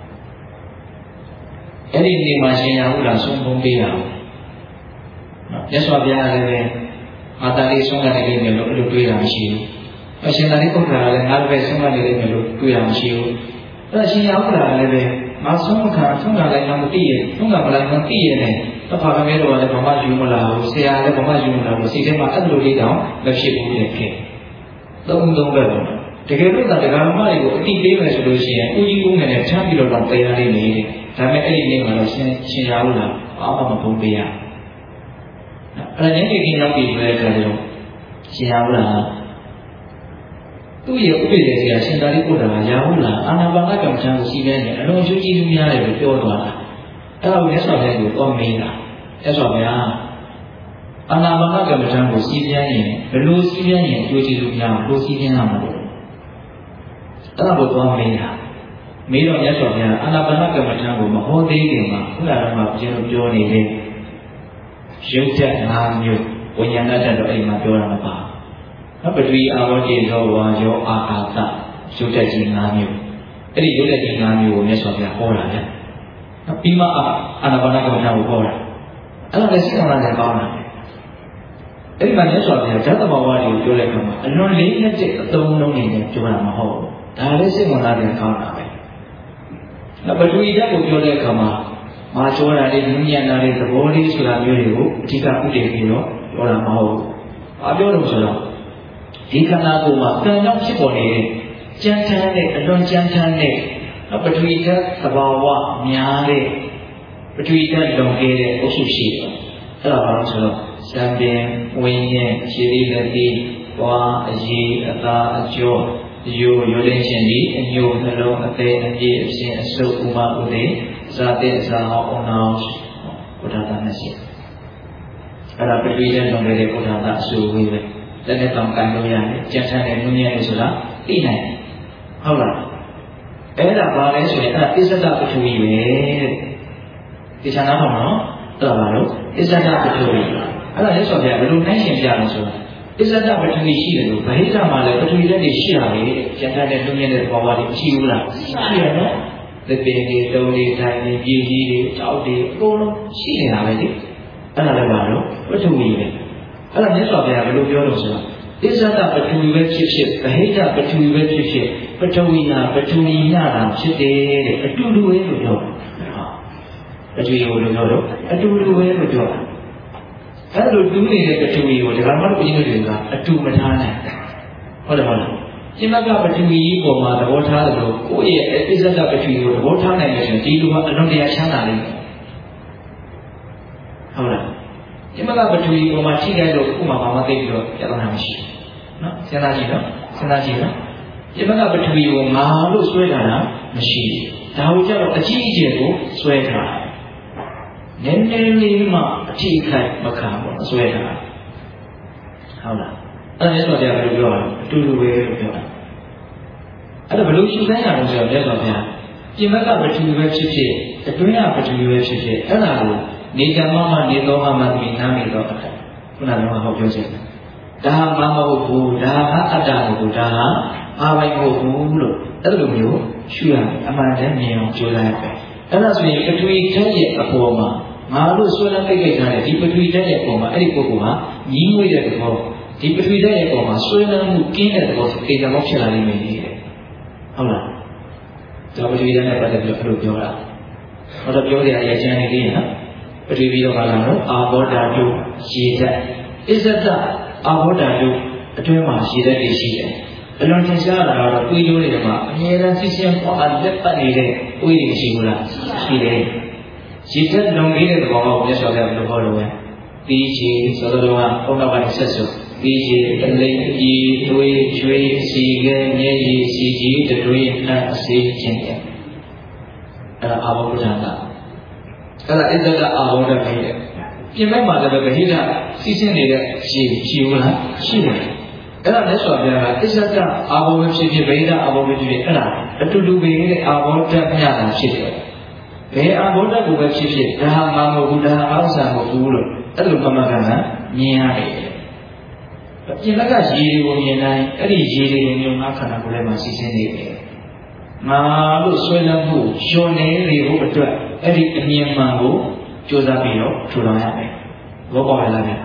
[SPEAKER 1] အဲ့ဒီနေမှာရှင်ရဟုလားဆုံးဖုံးပေးတာနော်မြတ်စွာဘုရားလည်းပဲအာတာလေးဆုံးကနေလေးမျိုးလို့အဲ့လိုတွေးတာမရှိဘူးအရှင်သာရိပုတ္တရာလည်းငါလည်းပဲဆုံးကနေလေးမျိုးလို့တွေးတာမရှိဘူးအဲ့ဒါရှင်ရဟုလားလည်းပဲငါဆုံးမခံဆုံးတာလည်းမသိရဆုံးတာမလိုက်မသိရတယ်တခါကလေးတော့လည်းဘာမှယူမလာဘူးဆရာလည်းဘာမှယူမလာဘူးစိတ်ထဲမှာအဲ့လိုလေးတောင်မဖြစ်ဘူးလေခင်သုံးသုံးပဲပေါ့တကယ်လို့သာတရားမတွေကိုအတိပေးမယ်ဆိုလို့ရှိရင်ဦးကြီးဦးငယ်နဲ့ချမ်းပြီးတော့တော့တရားလေးနေတယ်ဒါပေမဲ့အဲ့ဒီနေ့မှာတော့ရှင်ရှင်ရဟုလားဘာမှမဖုံးပေးရအဲ့ဒါညနေခင်းရောက်ပြီဆိုတဲ့အခါကျတော့ရှင်ရဟုလားသူ့ရဲ့ဥပ္ပေဒေဆရာရှင်သာရိပုတ္တရာရဟုလားအာနာပါနကမ္မဋ္ဌာန်းကိုစီးပြန်နေအလုံးကျိုးကြီးလူများတယ်လို့ပြောသွားတာအဲ့ဒါကိုမြတ်စွာဘုရားကိုတော့မေးတာမြတ်စွာဘုရားအာနာပါနကမ္မဋ္ဌာန်းကိုစီးပြန်ရင်ဘယ်လိုစီးပြန်ရင်အကျိုးကျေးဇူးများဘယ်လိုစီးပြန်ရမှာလဲအဲ့ဒါကိုတော့မေးတာမေးတော့မြတ်စွာဘုရားအာနာပါနကမ္မဋ္ဌာန်းကိုမဟောသေးခင်မှာခုနကမှဘုရားတို့ပြောနေတဲ့ရုပ်ချက်၅မျိုးဝိညာဏဓာတ်တော့အိမ်မှာပြောတာမပါနော်ပထဝီအာဘောတိရောဝါရောအာအာသရုပ်ချက်ကြီး၅မျိုးအဲ့ဒီရုပ်ချက်ကြီး၅မျိုးကိုမြတ်စွာဘုရားဟောတာဗျနော်ပြီးမှအာနာပါနကမ္မဋ္ဌာန်းကိုဟောတာအဲ့ဒါလည်းစိတ်ဝင်စားကြကောင်းတာအဲ့ဒီမှာမြတ်စွာဘုရားဓာတ်တဘာဝတွေကိုပြောတဲ့အခါမှာအလွန်လေးနဲ့တဲ့အသုံးလုံးတွေနဲ့ပြောတာမဟုတ်ဘူးဒါလည်းစိတ်ဝင်စားကြကောင်းတာပဲနောက်ပထဝီဓာတ်ကိုပြောတဲ့အခါမှာမာကျောတာလေးမြညာတာလေးသဘောလေးဆိုတာမျိုးတွေကိုအဓိကဥတည်ပြီးတော့ပြောတာမဟုတ်ဘူး။ဘာပြောလို့ဆိုတော့ဒီခန္ဓာကိုယ်မှာကံကြောင့်ဖြစ်ပေါ်နေတဲ့ကြမ်းတမ်းတဲ့အလွန်ကြမ်းတမ်းတဲ့ပထဝီဓာတ်သဘာဝများတဲ့ပထဝီဓာတ်လုံခဲ့တဲ့အုပ်စုရှိတယ်။အဲ့ဒါဘာလို့ဆိုတော့စံပင်ဝိညာဉ်ခြေလေးလက်ပြီးပွားအရေးအသားအကျော်ရိုးရိုးလေးရှင်ဒီအညိုနှလုံးအသေးအပြည့်အစင်အစုပ်ဥမဥဒေဇာတိဇာဟောအနာဘုရားသားနဲ့ရှိအဲ့ဒါပထဝီဓာတ်လုံခဲ့တဲ့ဘုရားသားအစုဝေးပဲလက်နဲ့တောင်ကန်လို့ရတယ်ကြံ့ထမ်းတဲ့နုညံ့လို့ဆိုတာသိနိုင်တယ်ဟုတ်လားအဲ့ဒါဘာလဲဆိုရင်အဲ့ဒါပစ္စဒပထဝီပဲတဲ့ဒီဌာနမှာနော်အဲ့ဒါဘာလို့ပစ္စဒပထဝီအဲ့ဒါလည်းဆိုပြဘယ်လိုနိုင်ရှင်ပြလဲဆိုတာပစ္စဒပထဝီရှိတယ်လို့ဗဟိတမှာလည်းပထဝီဓာတ်တွေရှိရတယ်ကြံ့ထမ်းတဲ့နုညံ့တဲ့ဘဝတွေမရှိဘူးလားရှိရနော်လက်ပင်တွေတုံးတွေထိုင်တွေပြည်ကြီးတွေကြောက်တွေအကုန်လုံးရှိနေတာပဲလေအဲ့ဒါလည်းဘာလို့ပထဝီပဲအဲ့ဒါမြတ်စွာဘုရားဘယ်လိုပြောလို့ဆိုတော့အစ္ဆဒပထဝီပဲဖြစ်ဖြစ်ဗဟိတပထဝီပဲဖြစ်ဖြစ်ပထဝီနာပထဝီနာတာဖြစ်တယ်တဲ့အတူတူပဲလို့ပြောပထဝီကိုလို့ပြောတော့အတူတူပဲလို့ပြောအဲ့လိုတူးနေတဲ့ပထဝီကိုဒကာမတို့ပြင်းနေတယ်ကအတူမထားနိုင်ဟုတ်တယ်မဟုတ်လားရှင်မကပထဝီကြီးပေါ်မှာသဘောထားတယ်လို့ကိုယ့်ရဲ့အစ္ဆဒပထဝီကိုသဘောထားနိုင်လို့ဆိုရင်ဒီလူကအလုံးတရားချမ်းသာလိမ့်မယ်ဟုတ်လားဒီမှာပထဝီပေါ်မှာထိခိုက်လို့ခုမှဘာမှသိပြီးတော့ပြဿနာမရှိဘူး။နော်စဉ်းစားကြည့်နော်စဉ်းစားကြည့်နော်ဒီမှာပထဝီကိုငါလို့ဆွဲထားတာမရှိဘူး။ဒါကိုကြတော့အကြီးအကျယ်ကိုဆွဲထားတယ်။နည်းနည်းလေးမှအထိခိုက်မခံဘူးဆွဲထားတာ။ဟုတ်လား။အဲ့ဒါဆိုတော့ဘယ်လိုပြောရလဲအတူတူပဲလို့ပြောတာ။အဲ့ဒါဘယ်လိုရှင်းနိုင်ရလဲဆိုတော့မြတ်စွာဘုရားပြင်မကပထဝီပဲဖြစ်ဖြစ်အတွင်းကပထဝီပဲဖြစ်ဖြစ်အဲ့ဒါကိုနေကမမနေသောမမတိနာမေသောအတ္တခုနကဟောပြောချက်ဒါမှမဟုတ်ဘူးဒါကအတ္တမဟုတ်ဒါဟာအာဝိုင်မဟုတ်ဘူးလို့အဲ့လိုမျိုးရှုရမယ်အမှန်တည်းမြင်အောင်ကြိုးစားရမယ်အဲ့ဒါဆိုရင်ပထဝီဓာတ်ရဲ့အပေါ်မှာငါတို့ဆွဲလန်းပိတ်လိုက်ထားတဲ့ဒီပထဝီဓာတ်ရဲ့အပေါ်မှာအဲ့ဒီပုဂ္ဂိုလ်ဟာညီးငွေ့တဲ့သဘောဒီပထဝီဓာတ်ရဲ့အပေါ်မှာဆွဲလန်းမှုကင်းတဲ့သဘောဆိုတေချာမောဖြစ်လာနိုင်မယ်ကြီးတယ်ဟုတ်လားဒါပထဝီဓာတ်နဲ့ပတ်သက်ပြီးတော့အဲ့လိုပြောတာဟောတော့ပြောကြရရဲ့ကျန်နေသေးရဲ့နော်ပထဝီတော့ကလာတော့အာဘောဓာတုရေဓာတ်အစ္ဆဒအာဘောဓာတုအတွင်းမှာရေဓာတ်တွေရှိတယ်အလွန်ထင်ရှားလာတော့တွေးကြိုးတွေမှာအမြဲတမ်းစီစဉ်ပေါ်အလက်ပတ်နေတဲ့တွေးတွေရှိဘူးလားရှိတယ်ရေဓာတ်လုံနေတဲ့သဘောကိုမြတ်စွာဘုရားဘယ်လိုဟောလို့လဲတီးချီဆိုတော့ကဘုံတော်ကဆက်စုတီးချီတလိမ့်ကြီးသွေးချွေးစီကဲမျက်ရည်စီကြီးတွေနဲ့အစေးခြင်းရဲ့အဲ့ဒါအာဘောဓာတ်အဲ့ဒါအစ္စကအာဘောဓာတ်ပဲပြင်မဲ့မှာလည်းဗဟိတစီးစင်းနေတဲ့ရှိရှိဘူးလားရှိတယ်အဲ့ဒါလက်ဆော်ပြတာအစ္စကအာဘောပဲဖြစ်ဖြစ်ဗဟိတအာဘောပဲဖြစ်ဖြစ်အဲ့ဒါအတူတူပဲတဲ့အာဘောဓာတ်မျှတာဖြစ်တယ်ဘယ်အာဘောဓာတ်ကိုပဲဖြစ်ဖြစ်ဒါဟာမဟုတ်ဘူးဒါဟာအောက်ဆံမဟုတ်ဘူးလို့အဲ့လိုကမ္မကံကမြင်ရတယ်ပြင်လက်ကရေတွေကိုမြင်တိုင်းအဲ့ဒီရေတွေမျိုးငါခန္ဓာကိုယ်ထဲမှာစီးဆင်းနေတယ်ငါလို့ဆွဲလန်းမှုယွန်နေလေဖို့အတွက်အဲ့ဒီအမြင်မှန်ကိုကြိုးစားပြီးတော့ထူထောင်ရမယ်ဘောပေါ်လာတယ်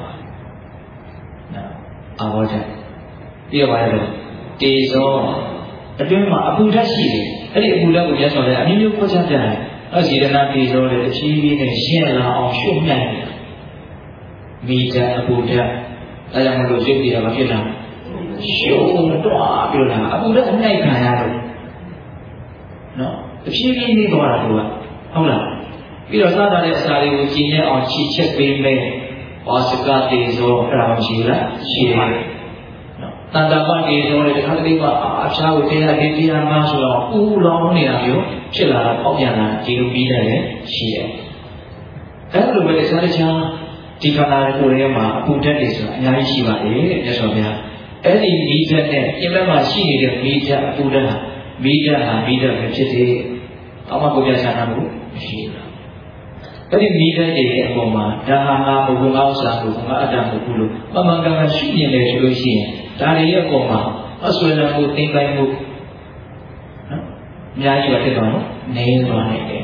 [SPEAKER 1] အာဘောဓာတ်ပြီးတော့ပါရတယ်တေဇောအတွင်းမှာအပူဓာတ်ရှိတယ်အဲ့ဒီအပူဓာတ်ကိုရဆော်တယ်အမျိုးမျိုးခွဲခြားပြတယ်အဲ့ဒီရဏတေဇောတွေအချီးကြီးနဲ့ရှင်းလာအောင်ရှုပ်မြိုက်တယ်မိဓာတ်အပူဓာတ်အဲ့ဒါမလို့ရုပ်တရားမဖြစ်လားရှုပ်တော့ပြောတာအပူဓာတ်အနိုင်ခံရတော့နော်အဖြည်းဖြည်းနေသွားတာကဟုတ်လားပြီးတော့စားတာတဲ့အစာတွေကိုကြည်ရအောင်ချီချက်ပေးမယ်ဝါစကတေဇောအဲ့ဒါမရှိလားရှိတယ်နော်တန်တာပတေဇောတွေတစ်ခါတလေကအဖျားကိုတရားလေးတရားမှဆိုတော့ဥလောင်းနေတာမျိုးဖြစ်လာတာပေါက်ပြန်လာဒီလိုပြီးတယ်ရှိတယ်အဲ့လိုပဲတခြားတခြားဒီခန္ဓာကိုယ်ထဲမှာအပူဓာတ်တွေဆိုတာအများကြီးရှိပါတယ်တဲ့မြတ်စွာဘုရားအဲ့ဒီမိဓာတ်နဲ့ပြင်မဲ့မှာရှိနေတဲ့မိဓာတ်အပူဓာတ်ဟာမိဓာတ်ဟာမိဓာတ်ပဲဖြစ်သေးအမှကိုပြချတာဘူးမရှိဘူးအဲ့ဒီမိဓာတ်တွေရဲ့အပေါ်မှာဒါဟာငါဘုံငါဥစ္စာကိုငါအတ္တမဟုတ်ဘူးလို့ပမန်ကံကရှိနေတယ်ဆိုလို့ရှိရင်ဒါတွေရဲ့အပေါ်မှာအဆွေလမ်းကိုသိမ့်ပိုင်းမှုနော်အများကြီးပဲဖြစ်သွားနော်နေသွားနိုင်တယ်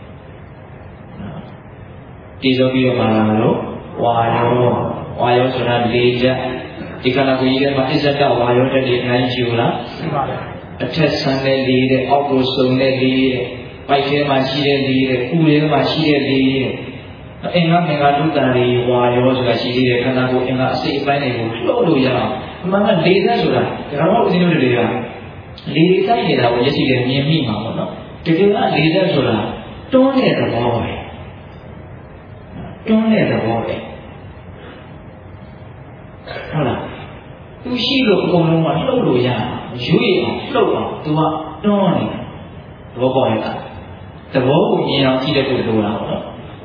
[SPEAKER 1] ဒီလိုပြီးတော့မှာလို့ဝါယောဝါယောဆိုတာလေချက်ဒီခန္ဓာကိုယ်ကြီးထဲမှာအစ္ဆဒဝါယောတက်တွေအများကြီးရှိဘူးလားရှိပါတယ်အထက်ဆန်းတဲ့လေတဲ့အောက်ကိုစုံတဲ့လေတဲ့ပိုက်ထဲမှာရှိတဲ့လေတဲ့ဥထဲမှာရှိတဲ့လေတဲ့အင်္ဂါမင်္ဂတုတ္တတွေဝါယောဆိုတာရှိသေးတယ်ခန္ဓာကိုယ်အင်္ဂါအစိတ်အပိုင်းတွေကိုလှုပ်လို့ရအောင်အမှန်ကလေသက်ဆိုတာဒါတော့ဦးဇင်းတို့တွေကလေတိုက်နေတာကိုရရှိတယ်မြင်မိမှာပေါ့နော်တကယ်ကလေသက်ဆိုတာတွန်းတဲ့သဘောပဲတွန်းတဲ့သဘောပဲဟုတ်လားသူရှိလို့အကုန်လုံးကလှုပ်လို့ရရွေ့အောင်လှုပ်အောင်သူကတွန်းနေတာသဘောပေါက်ရတာသဘောကိုမြင်အောင်ကြည့်တဲ့ကိုလိုတာပေါ့နော်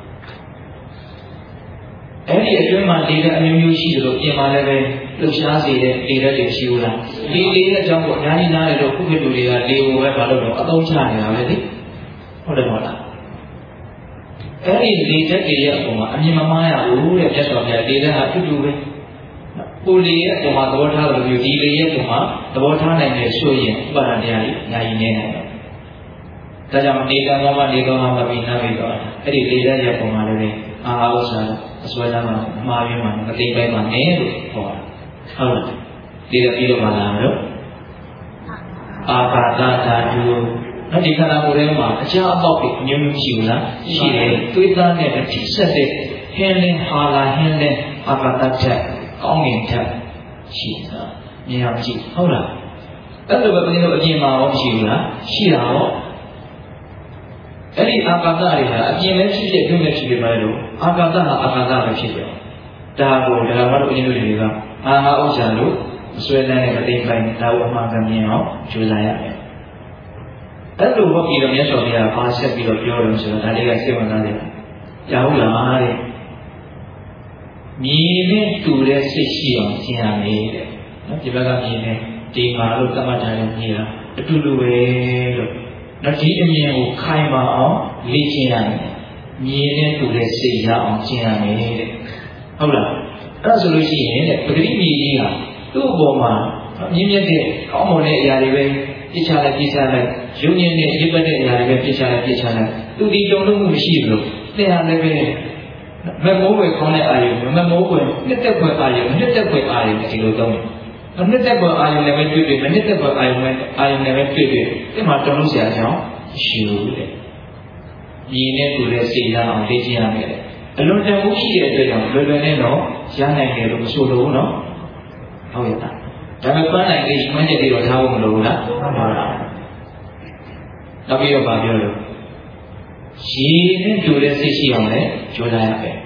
[SPEAKER 1] အဲ့ဒီအတွင်းမှာလေတဲ့အမျိုးမျိုးရှိတယ်လို့ပြင်ပါလည်းပဲလှုပ်ရှားစေတဲ့လေတဲ့တွေရှိဘူးလားဒီလေတဲ့အကြောင်းကိုအများကြီးနားလည်လို့ခုခေတ်လူတွေကလေကိုပဲမလုပ်တော့အသုံးချနေတာပဲလေဟုတ်တယ်မဟုတ်လားအဲ့ဒီလေတဲ့တွေရဲ့အပေါ်မှာအမြင်မမှားရဘူးတဲ့မြတ်စွာဘုရားလေတဲ့ဟာအတူတူပဲကိုလေရဲ့အပေါ်မှာသဘောထားလို့မျိုးဒီလေရဲ့အပေါ်မှာသဘောထားနိုင်တယ်ဆိုရင်ဥပါဒဏ်တရားကြီးအများကြီးနေနိုင်တယ်ဒါကြောင့်နေကံကောင်းမှနေကောင်းမှမပြီးနားပြီးတော့အဲ့ဒီလေတဲ့ရဲ့အပေါ်မှာလည်းအာဟာဥစ္စာအစွဲသားမှာအမှားရင်းမှာမသိပိုင်းမှာနေလို့ဟောတာဟုတ်လားဒီတော့ပြီးတော့မှလာတော့အာကာသဓာတုနော်ဒီခန္ဓာကိုယ်ထဲမှာအကြာအပေါက်တွေအမျိုးမျိုးရှိဘူးလားရှိတယ်သွေးသားနဲ့အထိဆက်တဲ့ဟင်းလင်းဟာလာဟင်းလင်းအာကာသဓာတ်ကောင်းကင်ဓာတ်ရှိတာမြင်အောင်ကြည့်ဟုတ်လားအဲ့လိုပဲဘုရားတို့အပြင်မှာရောရှိဘူးလားရှိတာရောအဲ့ဒီအာကာသတွေဟာအပြင်လည်းဖြစ်ဖြစ်တွင်းလည်းဖြစ်ဖြစ်ပါလို့အာကာသဟာအာကာသပဲဖြစ်တယ်ဒါကိုဒကာမတို့အရင်တို့တွေကအာဟာဥစ္စာလို့အစွဲလန်းတဲ့မသိပိုင်းဒါကိုအမှန်ကမြင်အောင်ကြိုးစားရတယ်အဲ့လိုဟုတ်ပြီတော့မြတ်စွာဘုရားပါဆက်ပြီးတော့ပြောတယ်ဆိုတော့ဒါလေးကစိတ်ဝင်စားတယ်ရဟုတ်လားတဲ့မြင်နဲ့တူတဲ့စိတ်ရှိအောင်ကျင့်ရမယ်တဲ့နော်ဒီဘက်ကမြင်နဲ့ဒီမှာလို့သတ်မှတ်ထားတဲ့မြင်တာအတူတူပဲလို့နောက်ဒီအမြင်ကိုခိုင်မာအောင်လေ့ကျင့်ရမယ်မြင်နဲ့တူတဲ့စိတ်ရအောင်ကျင့်ရမယ်တဲ့ဟုတ်လားအဲ့ဒါဆိုလို့ရှိရင်တဲ့ပဂရိမြေကြီးဟာသူ့အပေါ်မှာမြင့်မြတ်တဲ့ကောင်းမွန်တဲ့အရာတွေပဲပြစ်ချလိုက်ပြစ်ချလိုက်ရုံညင်နဲ့ရစ်ပတ်တဲ့အရာတွေပဲပြစ်ချလိုက်ပြစ်ချလိုက်သူဒီတုံ့လို့မှုမရှိဘူးလို့တရားလည်းပဲမမိုးွယ်ခေါင်းတဲ့အာယုမမိုးွယ်နှစ်သက်ွယ်အာယုနှစ်သက်ွယ်အာယုဒီလိုသုံးတယ်နှစ်သက်ွယ်အာယုလည်းပဲတွေ့တွေ့မနှစ်သက်ွယ်အာယုလည်းအာယုလည်းပဲတွေ့တွေ့ဒီမှာတုံ့လို့ဆရာကြောင့်ရှိလို့တဲ့ညီနဲ့တူတဲ့စိတ်ဓာတ်အောင်လေ့ကျင့်ရမယ်အလွန်တန်မှုရှိတဲ့အတွက်ကြောင့်လွယ်လွယ်နဲ့တော့ရနိုင်တယ်လို့မဆိုလို့နော်ဟုတ်ရဲ့လားဒါပေမဲ့ပန်းနိုင်လေးမှန်းချက်တွေတော့ထားဖို့မလိုဘူးလားဟုတ်ပါလားနောက်ပြီးတော့ဗာပြောလို့ရည်နဲ့တူတဲ့စိတ်ရှိအောင်လည်းကြိုးစားရမယ်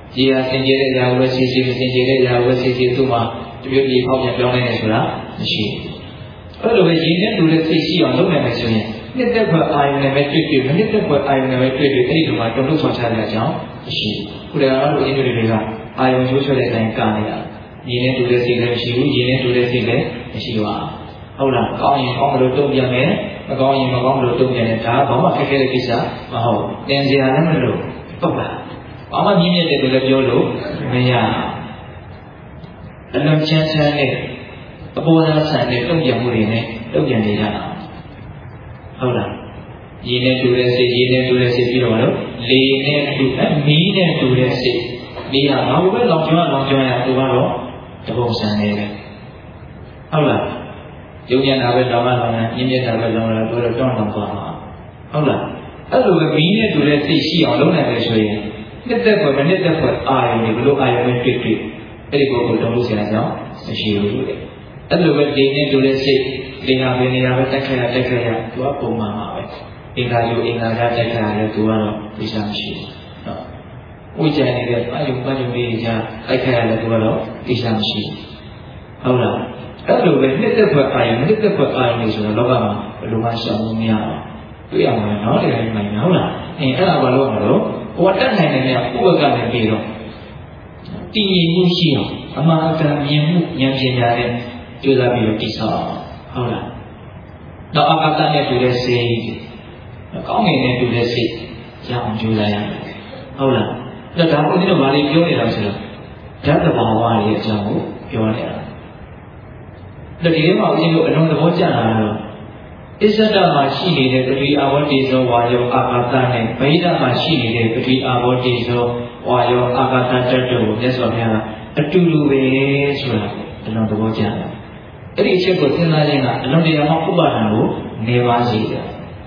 [SPEAKER 1] ရေဟာစင်ကြယ်တဲ့ຢာကိုပဲစီစီမစင်ကြယ်တဲ့ຢာကိုပဲစီစီသူ့မှာတပြည့်ပြည့်ပေါက်ပြန်ပြောင်းနေတယ်ဆိုတာမရှိဘူးအဲ့လိုပဲရင်းနဲ့တူတဲ့စိတ်ရှိအောင်လုပ်နိုင်မယ်ဆိုရင်နှစ်သက်ဖွယ်အာရုံနဲ့ပဲတွေ့တွေ့မနှစ်သက်ဖွယ်အာရုံနဲ့ပဲတွေ့တွေ့အဲ့ဒီလိုမှတုံ့လို့ဆောင်ချတဲ့အကြောင်းမရှိဘူးခုတည်းကတော့အင်းတွေတွေကအာရုံချိုးချွတ်တဲ့အတိုင်းကာနေတာရင်းနဲ့တူတဲ့စိတ်လည်းမရှိဘူးရင်းနဲ့တူတဲ့စိတ်လည်းမရှိပါဘူးဟုတ်လားကောင်းရင်ကောင်းလို့တုံ့ပြန်မယ်မကောင်းရင်မကောင်းလို့တုံ့ပြန်တယ်ဒါကဘာမှခက်ခဲတဲ့ကိစ္စမဟုတ်တင်စရာလည်းမလိုဟုတ်လားဘာမှမြင့်မြတ်တဲ့တွေလည်းပြောလို့မရအလုံးချမ်းချမ်းနဲ့အပေါ်သားဆန်တဲ့တုံ့ပြန်မှုတွေနဲ့တုံ့ပြန်နေရတာဟုတ်လားရေနဲ့တူတဲ့စိတ်ရေနဲ့တူတဲ့စိတ်ပြီးတော့လို့လေနဲ့တူတဲ့မီးနဲ့တူတဲ့စိတ်ဒီဟာဘာလို့ပဲလောင်ကျွမ်းလောင်ကျွမ်းရသူကတော့တပုံစံနေတယ်ဟုတ်လားယုံကြည်တာပဲလောင်လောင်နဲ့မြင့်မြတ်တာပဲလောင်လောင်တို့တော့တောင်းတောင်းသွားမှာဟုတ်လားအဲ့လိုပဲမီးနဲ့တူတဲ့စိတ်ရှိအောင်လုပ်နိုင်တယ်ဆိုရင်နှစ်သက်ဖွယ်မနှစ်သက်ဖွယ်အာရုံတွေဘလို့အာရုံတွေတွေ့တွေ့အဲ့ဒီကိုကိုတုံ့လို့ဆရာကြောင့်မရှိဘူးလေအဲ့လိုပဲလေနဲ့တူတဲ့စိတ်လေဟာပဲနေရာပဲတက်ခရတက်ခရသူကပုံမှန်ပါပဲအင်္ဂါယုအင်္ဂါဓာတ်တက်ခရလည်းသူကတော့သိချမရှိဘူးနော်ဝိကြံနေတဲ့အာယုပဉ္စမေးကြတက်ခရလည်းသူကတော့သိချမရှိဘူးဟုတ်လားအဲ့လိုပဲနှစ်သက်ဖွယ်အာရုံနှစ်သက်ဖွယ်အာရုံတွေဆိုတော့လောကမှာဘယ်လိုမှရှောင်လို့မရဘူးတွေ့ရမှာနော်တရားမှန်တယ်ဟုတ်လားအင်းအဲ့ဒါဘာလို့မလို့ဟိုတက်နိုင်တယ်များဥပကနဲ့ပြီးတော့တည်ငြိမ်မှုရှိအောင်အမှားအကံမြင်မှုဉာဏ်ပညာနဲ့ကြိုးစားပြီးတော့တည်ဆောက်အောင်ဟုတ်လားတော့အကတနဲ့တူတဲ့စိတ်ကောင်းငင်နဲ့တူတဲ့စိတ်ရအောင်ကြိုးစားရမယ်ဟုတ်လားအဲ့ဒါကိုဒီတော့ဗာလေးပြောနေတာဆိုတော့ဓာတ်တဘာဝရဲ့အကြောင်းကိုပြောနေတာဒါဒီထဲမှာဦးဇင်းတို့အလုံးသဘောကျတာတော့အစ္ဆဒမှာရှိနေတဲ့ပတိအာဘောတိဇောဝါယောအာကာသနဲ့ဗိဓမှာရှိနေတဲ့ပတိအာဘောတိဇောဝါယောအာကာသတတ်တို့ကိုမြတ်စွာဘုရားကအတူတူပဲဆိုတာအလုံးသဘောကျတယ်အဲ့ဒီအချက်ကိုသင်္သာခြင်းကအလုံးတရားမှာဥပါဒံကိုနေပါစေတယ်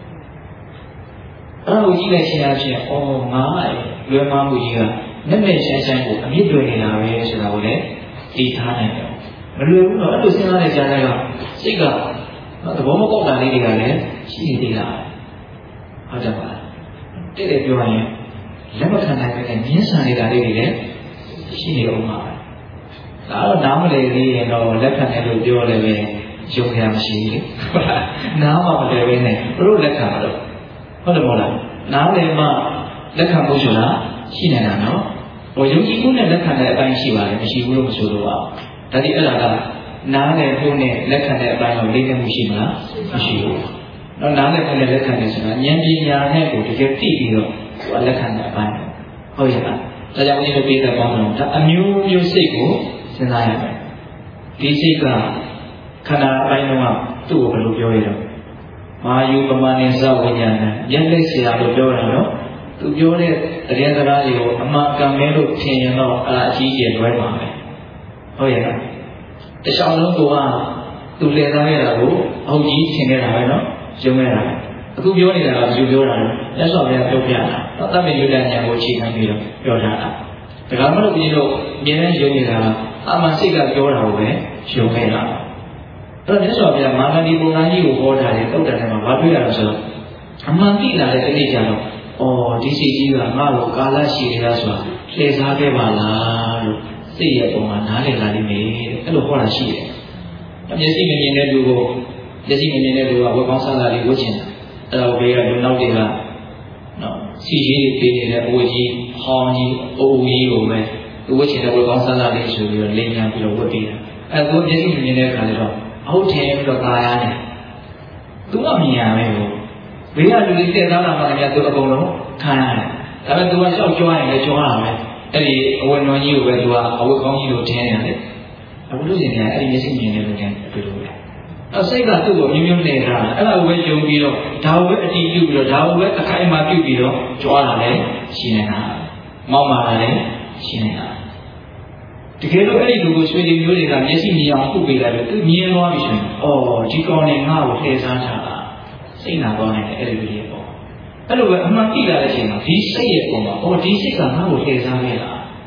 [SPEAKER 1] အဲ့လိုကြည့်လိုက်ခြင်းအဖြစ်အော်ငါလွယ်မှားမှုကြီးကနဲ့နဲ့ရှမ်းရှမ်းကိုအမြင့်တွယ်နေတာပဲဆိုတာကိုလည်းသိထားနိုင်တယ်မလွယ်ဘူးတော့အဲ့လိုစဉ်းစားနေကြတဲ့ကစိတ်ကသဘောမပေါက်တာလေးတွေကလည်းရှိနေသေးတာဟုတ်တယ်ပါတဲ့တဲ့ပြောရင်လက်မခံနိုင်တဲ့ညှင်းဆန်နေတာလေးတွေလည်းရှိနေအောင်ပါဒါတော့နားမလည်သေးရင်တော့လက်ခံတယ်လို့ပြောလည်းပဲယုံရမရှိဘူးလေနားမှမလည်ပဲနဲ့တို့လက်ခံတော့ဟုတ်တယ်မဟုတ်လားနားလည်မှလက်ခံဖို့ဆိုတာရှိနေတာနော်ဟိုယုံကြည်မှုနဲ့လက်ခံတဲ့အပိုင်းရှိပါတယ်မရှိဘူးလို့မဆိုတော့ပါဒါဒီအဲ့ဒါကနားနဲ့ဖို့နဲ့လက်ခံတဲ့အပိုင်းကိုလေ့ကျင့်မှုရှိမလားမရှိဘူး။တော့နားနဲ့ဖို့နဲ့လက်ခံတယ်ဆိုတာဉာဏ်ပညာနဲ့ကိုတကယ်သိပြီးတော့ဟိုလက်ခံတဲ့အပိုင်းဟုတ်ရဲ့လား။ဒါကြောင့်ဒီလိုပြတဲ့ပေါင်းတော့ဒါအမျိုးမျိုးစိတ်ကိုစဉ်းစားရမယ်။ဒီစိတ်ကခန္ဓာအပိုင်းတော့သူ့ကိုဘယ်လိုပြောရတော့မာယုပမာနိသဝိညာဏမျက်လက်ဆရာလို့ပြောတာနော်။သူပြောတဲ့တရားစကားတွေကိုအမှန်ကန်မဲလို့ထင်ရင်တော့အလားအကြီးကျယ်လွဲပါမယ်။ဟုတ်ရဲ့လား။တခြားလုံးကသူလည်သားရတာကိုအဟုတ်ကြီးထင်နေတာပဲနော်ယုံနေတာအခုပြောနေတာကယူပြောတာလေလက်စော်ပြပြောပြတာတော့တတ်မြင့်ဉာဏ်ကိုအခြေခံပြီးတော့ပြောထားတာဒါကမှလို့ပြီးတော့မြင်တဲ့ယုံနေတာကအမှန်စိတ်ကပြောတာကိုပဲယုံနေတာအဲ့တော့လက်စော်ပြမာဂန္ဒီပုံသားကြီးကိုဟောတာလေတုတ်တယ်ထဲမှာမတွေ့ရတော့ဆိုတော့အမှန်သိလာတဲ့အနေကြတော့အော်ဒီစိတ်ကြီးကငါ့ကိုကာလရှိနေတာဆိုတာလှည့်စားခဲ့ပါလားလို့စိတ်ရဲ့ပုံမှာနားလည်လာလိမ့်မယ်အဲ့လိုဟောတာရှိတယ်။မျက်စိမမြင်တဲ့လူကိုမျက်စိမမြင်တဲ့လူကဝက်ကောင်းဆန်းလာလေးဝှက်ချင်တာအဲ့ဒါကိုဘေးကလူနောက်တွေကနော်စီကြီးတွေပေးနေတဲ့အဝတ်ကြီးဟောင်းကြီးအိုးကြီးကိုပဲသူဝှက်ချင်တဲ့ဝက်ကောင်းဆန်းလာလေးဆိုပြီးတော့လိမ်ညာပြီးတော့ဝှက်ပေးတာအဲ့ဒါကိုမျက်စိမမြင်တဲ့အခါကျတော့အဟုတ်ထင်ပြီးတော့ตายရတယ်။သူကမြင်ရမယ်ဟိုဘေးကလူတွေတက်သားလာမှလည်းသူအကုန်လုံးခံရတယ်။ဒါပေမဲ့သူကရှောက်ကြွားရင်လည်းကြွားတာပဲ။အဲ့ဒီအဝတ်နှောင်းကြီးကိုပဲသူကအဝတ်ကောင်းကြီးကိုထင်းရတယ်အခုလို့ရှင်ကအဲ့ဒီမျက်စိမြင်နေလို့တင်တွေ့လို့ပဲအဲ့စိတ်ကသူ့ကိုမြင်းမြင်းနေတာအဲ့ဒါကိုပဲယုံပြီးတော့ဒါကိုပဲအတည်ပြုပြီးတော့ဒါကိုပဲအခိုင်အမာပြုပြီးတော့ကြွားလာတယ်ရှင်းနေတာမောက်မာလာတယ်ရှင်းနေတာတကယ်လို့အဲ့ဒီလူကိုဆွေတွေမျိုးတွေကမျက်စိမြင်အောင်ပုတ်ပေးလိုက်လို့သူမြင်သွားပြီဆိုရင်အော်ဒီကောင်နဲ့ငါ့ကိုလှည့်စားထားတာစိတ်နာသွားနိုင်တယ်အဲ့ဒီလူတွေပေါ့အဲ့လိုပဲအမှန်သိလာတဲ့အချိန်မှာဒီစိတ်ရဲ့ပုံမှာအော်ဒီစိတ်ကငါ့ကိုလှည့်စားနေတာ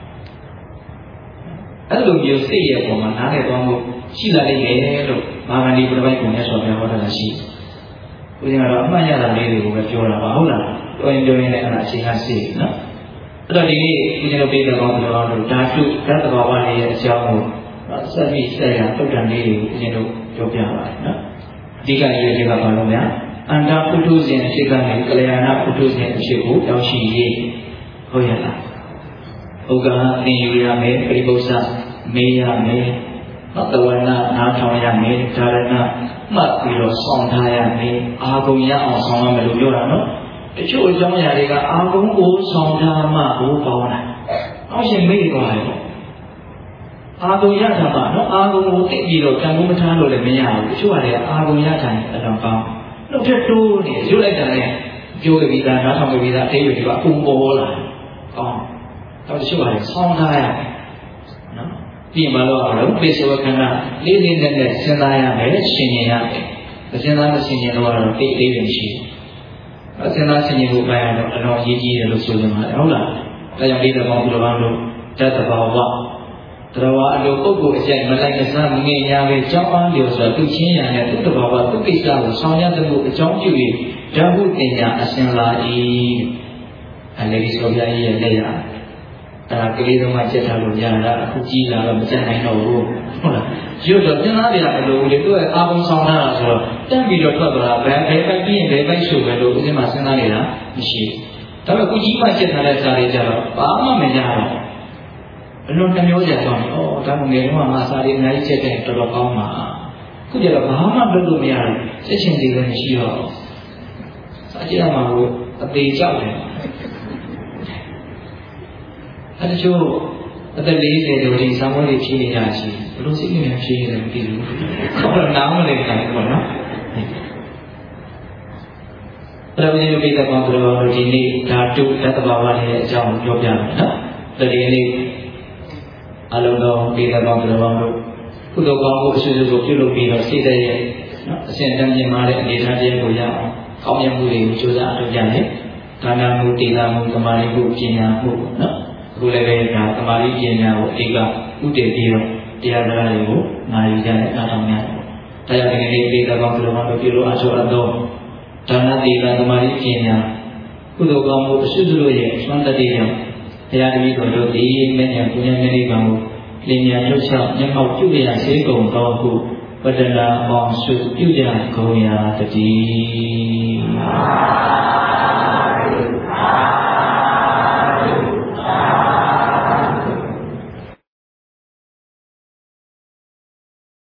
[SPEAKER 1] အဲ့လိုမျိုးစိတ်ရဲ့ပုံမှာနားလည်သွားမှုရှိလာလိမ့်မယ်လို့မာဂန္ဒီပြပိုက်ကိုမြတ်စွာဘုရားဟောတာရှိဦးဇင်းကတော့အမှန်ရတာလေးတွေကိုပဲပြောတာပါဟုတ်လားပြောရင်ပြောရင်လည်းအဲ့ဒါအချိန်ကရှိနော်အဲ့တော့ဒီနေ့ဦးဇင်းတို့ပြည်တော်ကောင်းတော်တို့ဓာတုဓာတ်တဘာဝလေးရဲ့အကြောင်းကိုဆက်ပြီးဆက်ရတုတ်တန်လေးကိုဦးဇင်းတို့ပြောပြပါတယ်နော်အဓိကရည်ရည်ကဘာလို့များအန္တပုထုဇဉ်အဖြစ်ကနေကလျာဏပုထုဇဉ်အဖြစ်ကိုရောက်ရှိရေးဟုတ်ရလားဥက္ကဋ္ဌသင်ယူရမယ်ပရိပု္ပ္ပမေးရမယ်နော်တဝနာနားထောင်ရမယ်ဓာရဏမှတ်ပြီးတော့ဆောင်းထားရမယ်အာဂုံရအောင်ဆောင်းရမယ်လို့ပြောတာနော်တချို့အကြောင်းအရာတွေကအာဂုံကိုဆောင်းထားမှဘိုးပေါင်းတာအောက်ရှင်မေ့သွားတယ်အာဂုံရတာပါနော်အာဂုံကိုသိပြီးတော့ကံကူးမထားလို့လည်းမရဘူးတချို့ကလည်းအာဂုံရတာနဲ့အတော်ကောင်းတော့ထက်တိုးနေရွတ်လိုက်တာနဲ့ပြောကြပြီးသားနားထောင်ကြပြီးသားအသေးတွေကအပူပေါ်လာကောင်းတော့တချို့ကလည်းဆောင်းထားရတယ်နော်ပြီးမှတော့တော့ပိဿဝခန္ဓာလေးလေးနက်နက်စဉ်းစားရမယ်ရှင်ရင်ရမယ်စဉ်းစားမရှင်ရင်တော့တော့တိတ်သေးတယ်ရှိတယ်အစဉ်းစားရှင်ရင်ကိုပိုင်းတော့အတော်ရေးကြီးတယ်လို့ဆိုကြမှာဟုတ်လားဒါကြောင့်ဒီတော်ကောင်းဘုရားတို့တတ်တဘာဝတော်ဝါအလိုပုဂ္ဂိုလ်အကျင့်မလိုက်မစားမငြိမ်ညာပဲကြောင်းအားလျော်စွာသူချင်းရတဲ့သူတဘာဝသူကိစ္စကိုဆောင်ရွက်မှုအကြောင်းပြု၍ဓာတ်ဟုတင်ညာအစဉ်လာ၏အဲဒီဆိုပြရဲ့လက်ရအဲဒါကလေးတော့မှချက်ထားလို့ရတာအခုကြီးလာတော့မချက်နိုင်တော့ဘူးဟုတ်လားရွတ်တော့သင်သားတွေကဘယ်လိုလဲသူကအာဘုံဆောင်တာဆိုတော့တက်ပြီးတော့ထွက်သွားတာဘယ်ဘယ်ပိုက်ပြီးရင်ဘယ်ပိုက်ဆိုပဲလို့ဦးဇင်းမှာစဉ်းစားနေတာမရှိဘူးဒါပေမဲ့အခုကြီးမှချက်ထားတဲ့စာတွေကြတော့ဘာမှမရတော့ဘယ်လိုနှမျိုးကြတော့ဩဒါမှငယ်တော့မှစာတွေအများကြီးချက်တဲ့တော်တော်ကောင်းပါခုကျတော့ဘာမှလုပ်လို့မရဘူးချက်ချင်းတွေလည်းမရှိတော့စာကြည့်ရမှာကိုအသေးကြောက်တယ်အဲဒါချို့အသက်၄၀ကျော်ဒီစာမွေးတွေဖြည့်နေကြရှိဘလို့စိတ်နဲ့ဖြည့်ရတယ်မသိဘူးခေါင်းတော့နားမလည်နိုင်ဘူးပေါ့နော်အဲ့ဒါမျိုးပြတဲ့ကောင်တို့ဒီနေ့ဓာတုဓာတ်တဘာဝတွေရဲ့အကြောင်းကိုပြောပြမယ်နော်ဒီနေ့အလုံးစုံပြတဲ့ကောင်တို့ကုသိုလ်ကောင်းမှုအစွတ်စွတ်ကိုပြုလုပ်ပြီးတော့စိတ်တည်းရဲ့နော်အစဉ်တမ်းမြင်မာတဲ့အနေအထားတရားကိုရအောင်ကောင်းမြတ်မှုတွေကိုကြိုးစားအထောက်ကြတယ်ဒါနမှုတိလာမှုသမာဓိမှုပညာမှုနော်အခုလည်းပဲဒါသမာဓိပညာကိုအဓိကဥတည်ပြီးတော့တရားတရားတွေကိုနာယူကြတဲ့အားထုတ်များတယ်ဒါကြောင့်ဒီနေ့ဒီကောင်တို့တို့ပြုလို့အထောက်အတော့ဒါနတိလာသမာဓိပညာကုသိုလ်ကောင်းမှုအစွတ်စွတ်ရဲ့သွမ်းတတိယတရားတပည့်တော်တို့ဒီမဉ္ဇဉ်ပညာမေရိကံကိုလင်းမြန်လှုပ်ရှားမျက်မှောက်ပြုရစေကုန်သောဟုပတ္တနာအောင်စုပြုကြကုန်ရာတည်း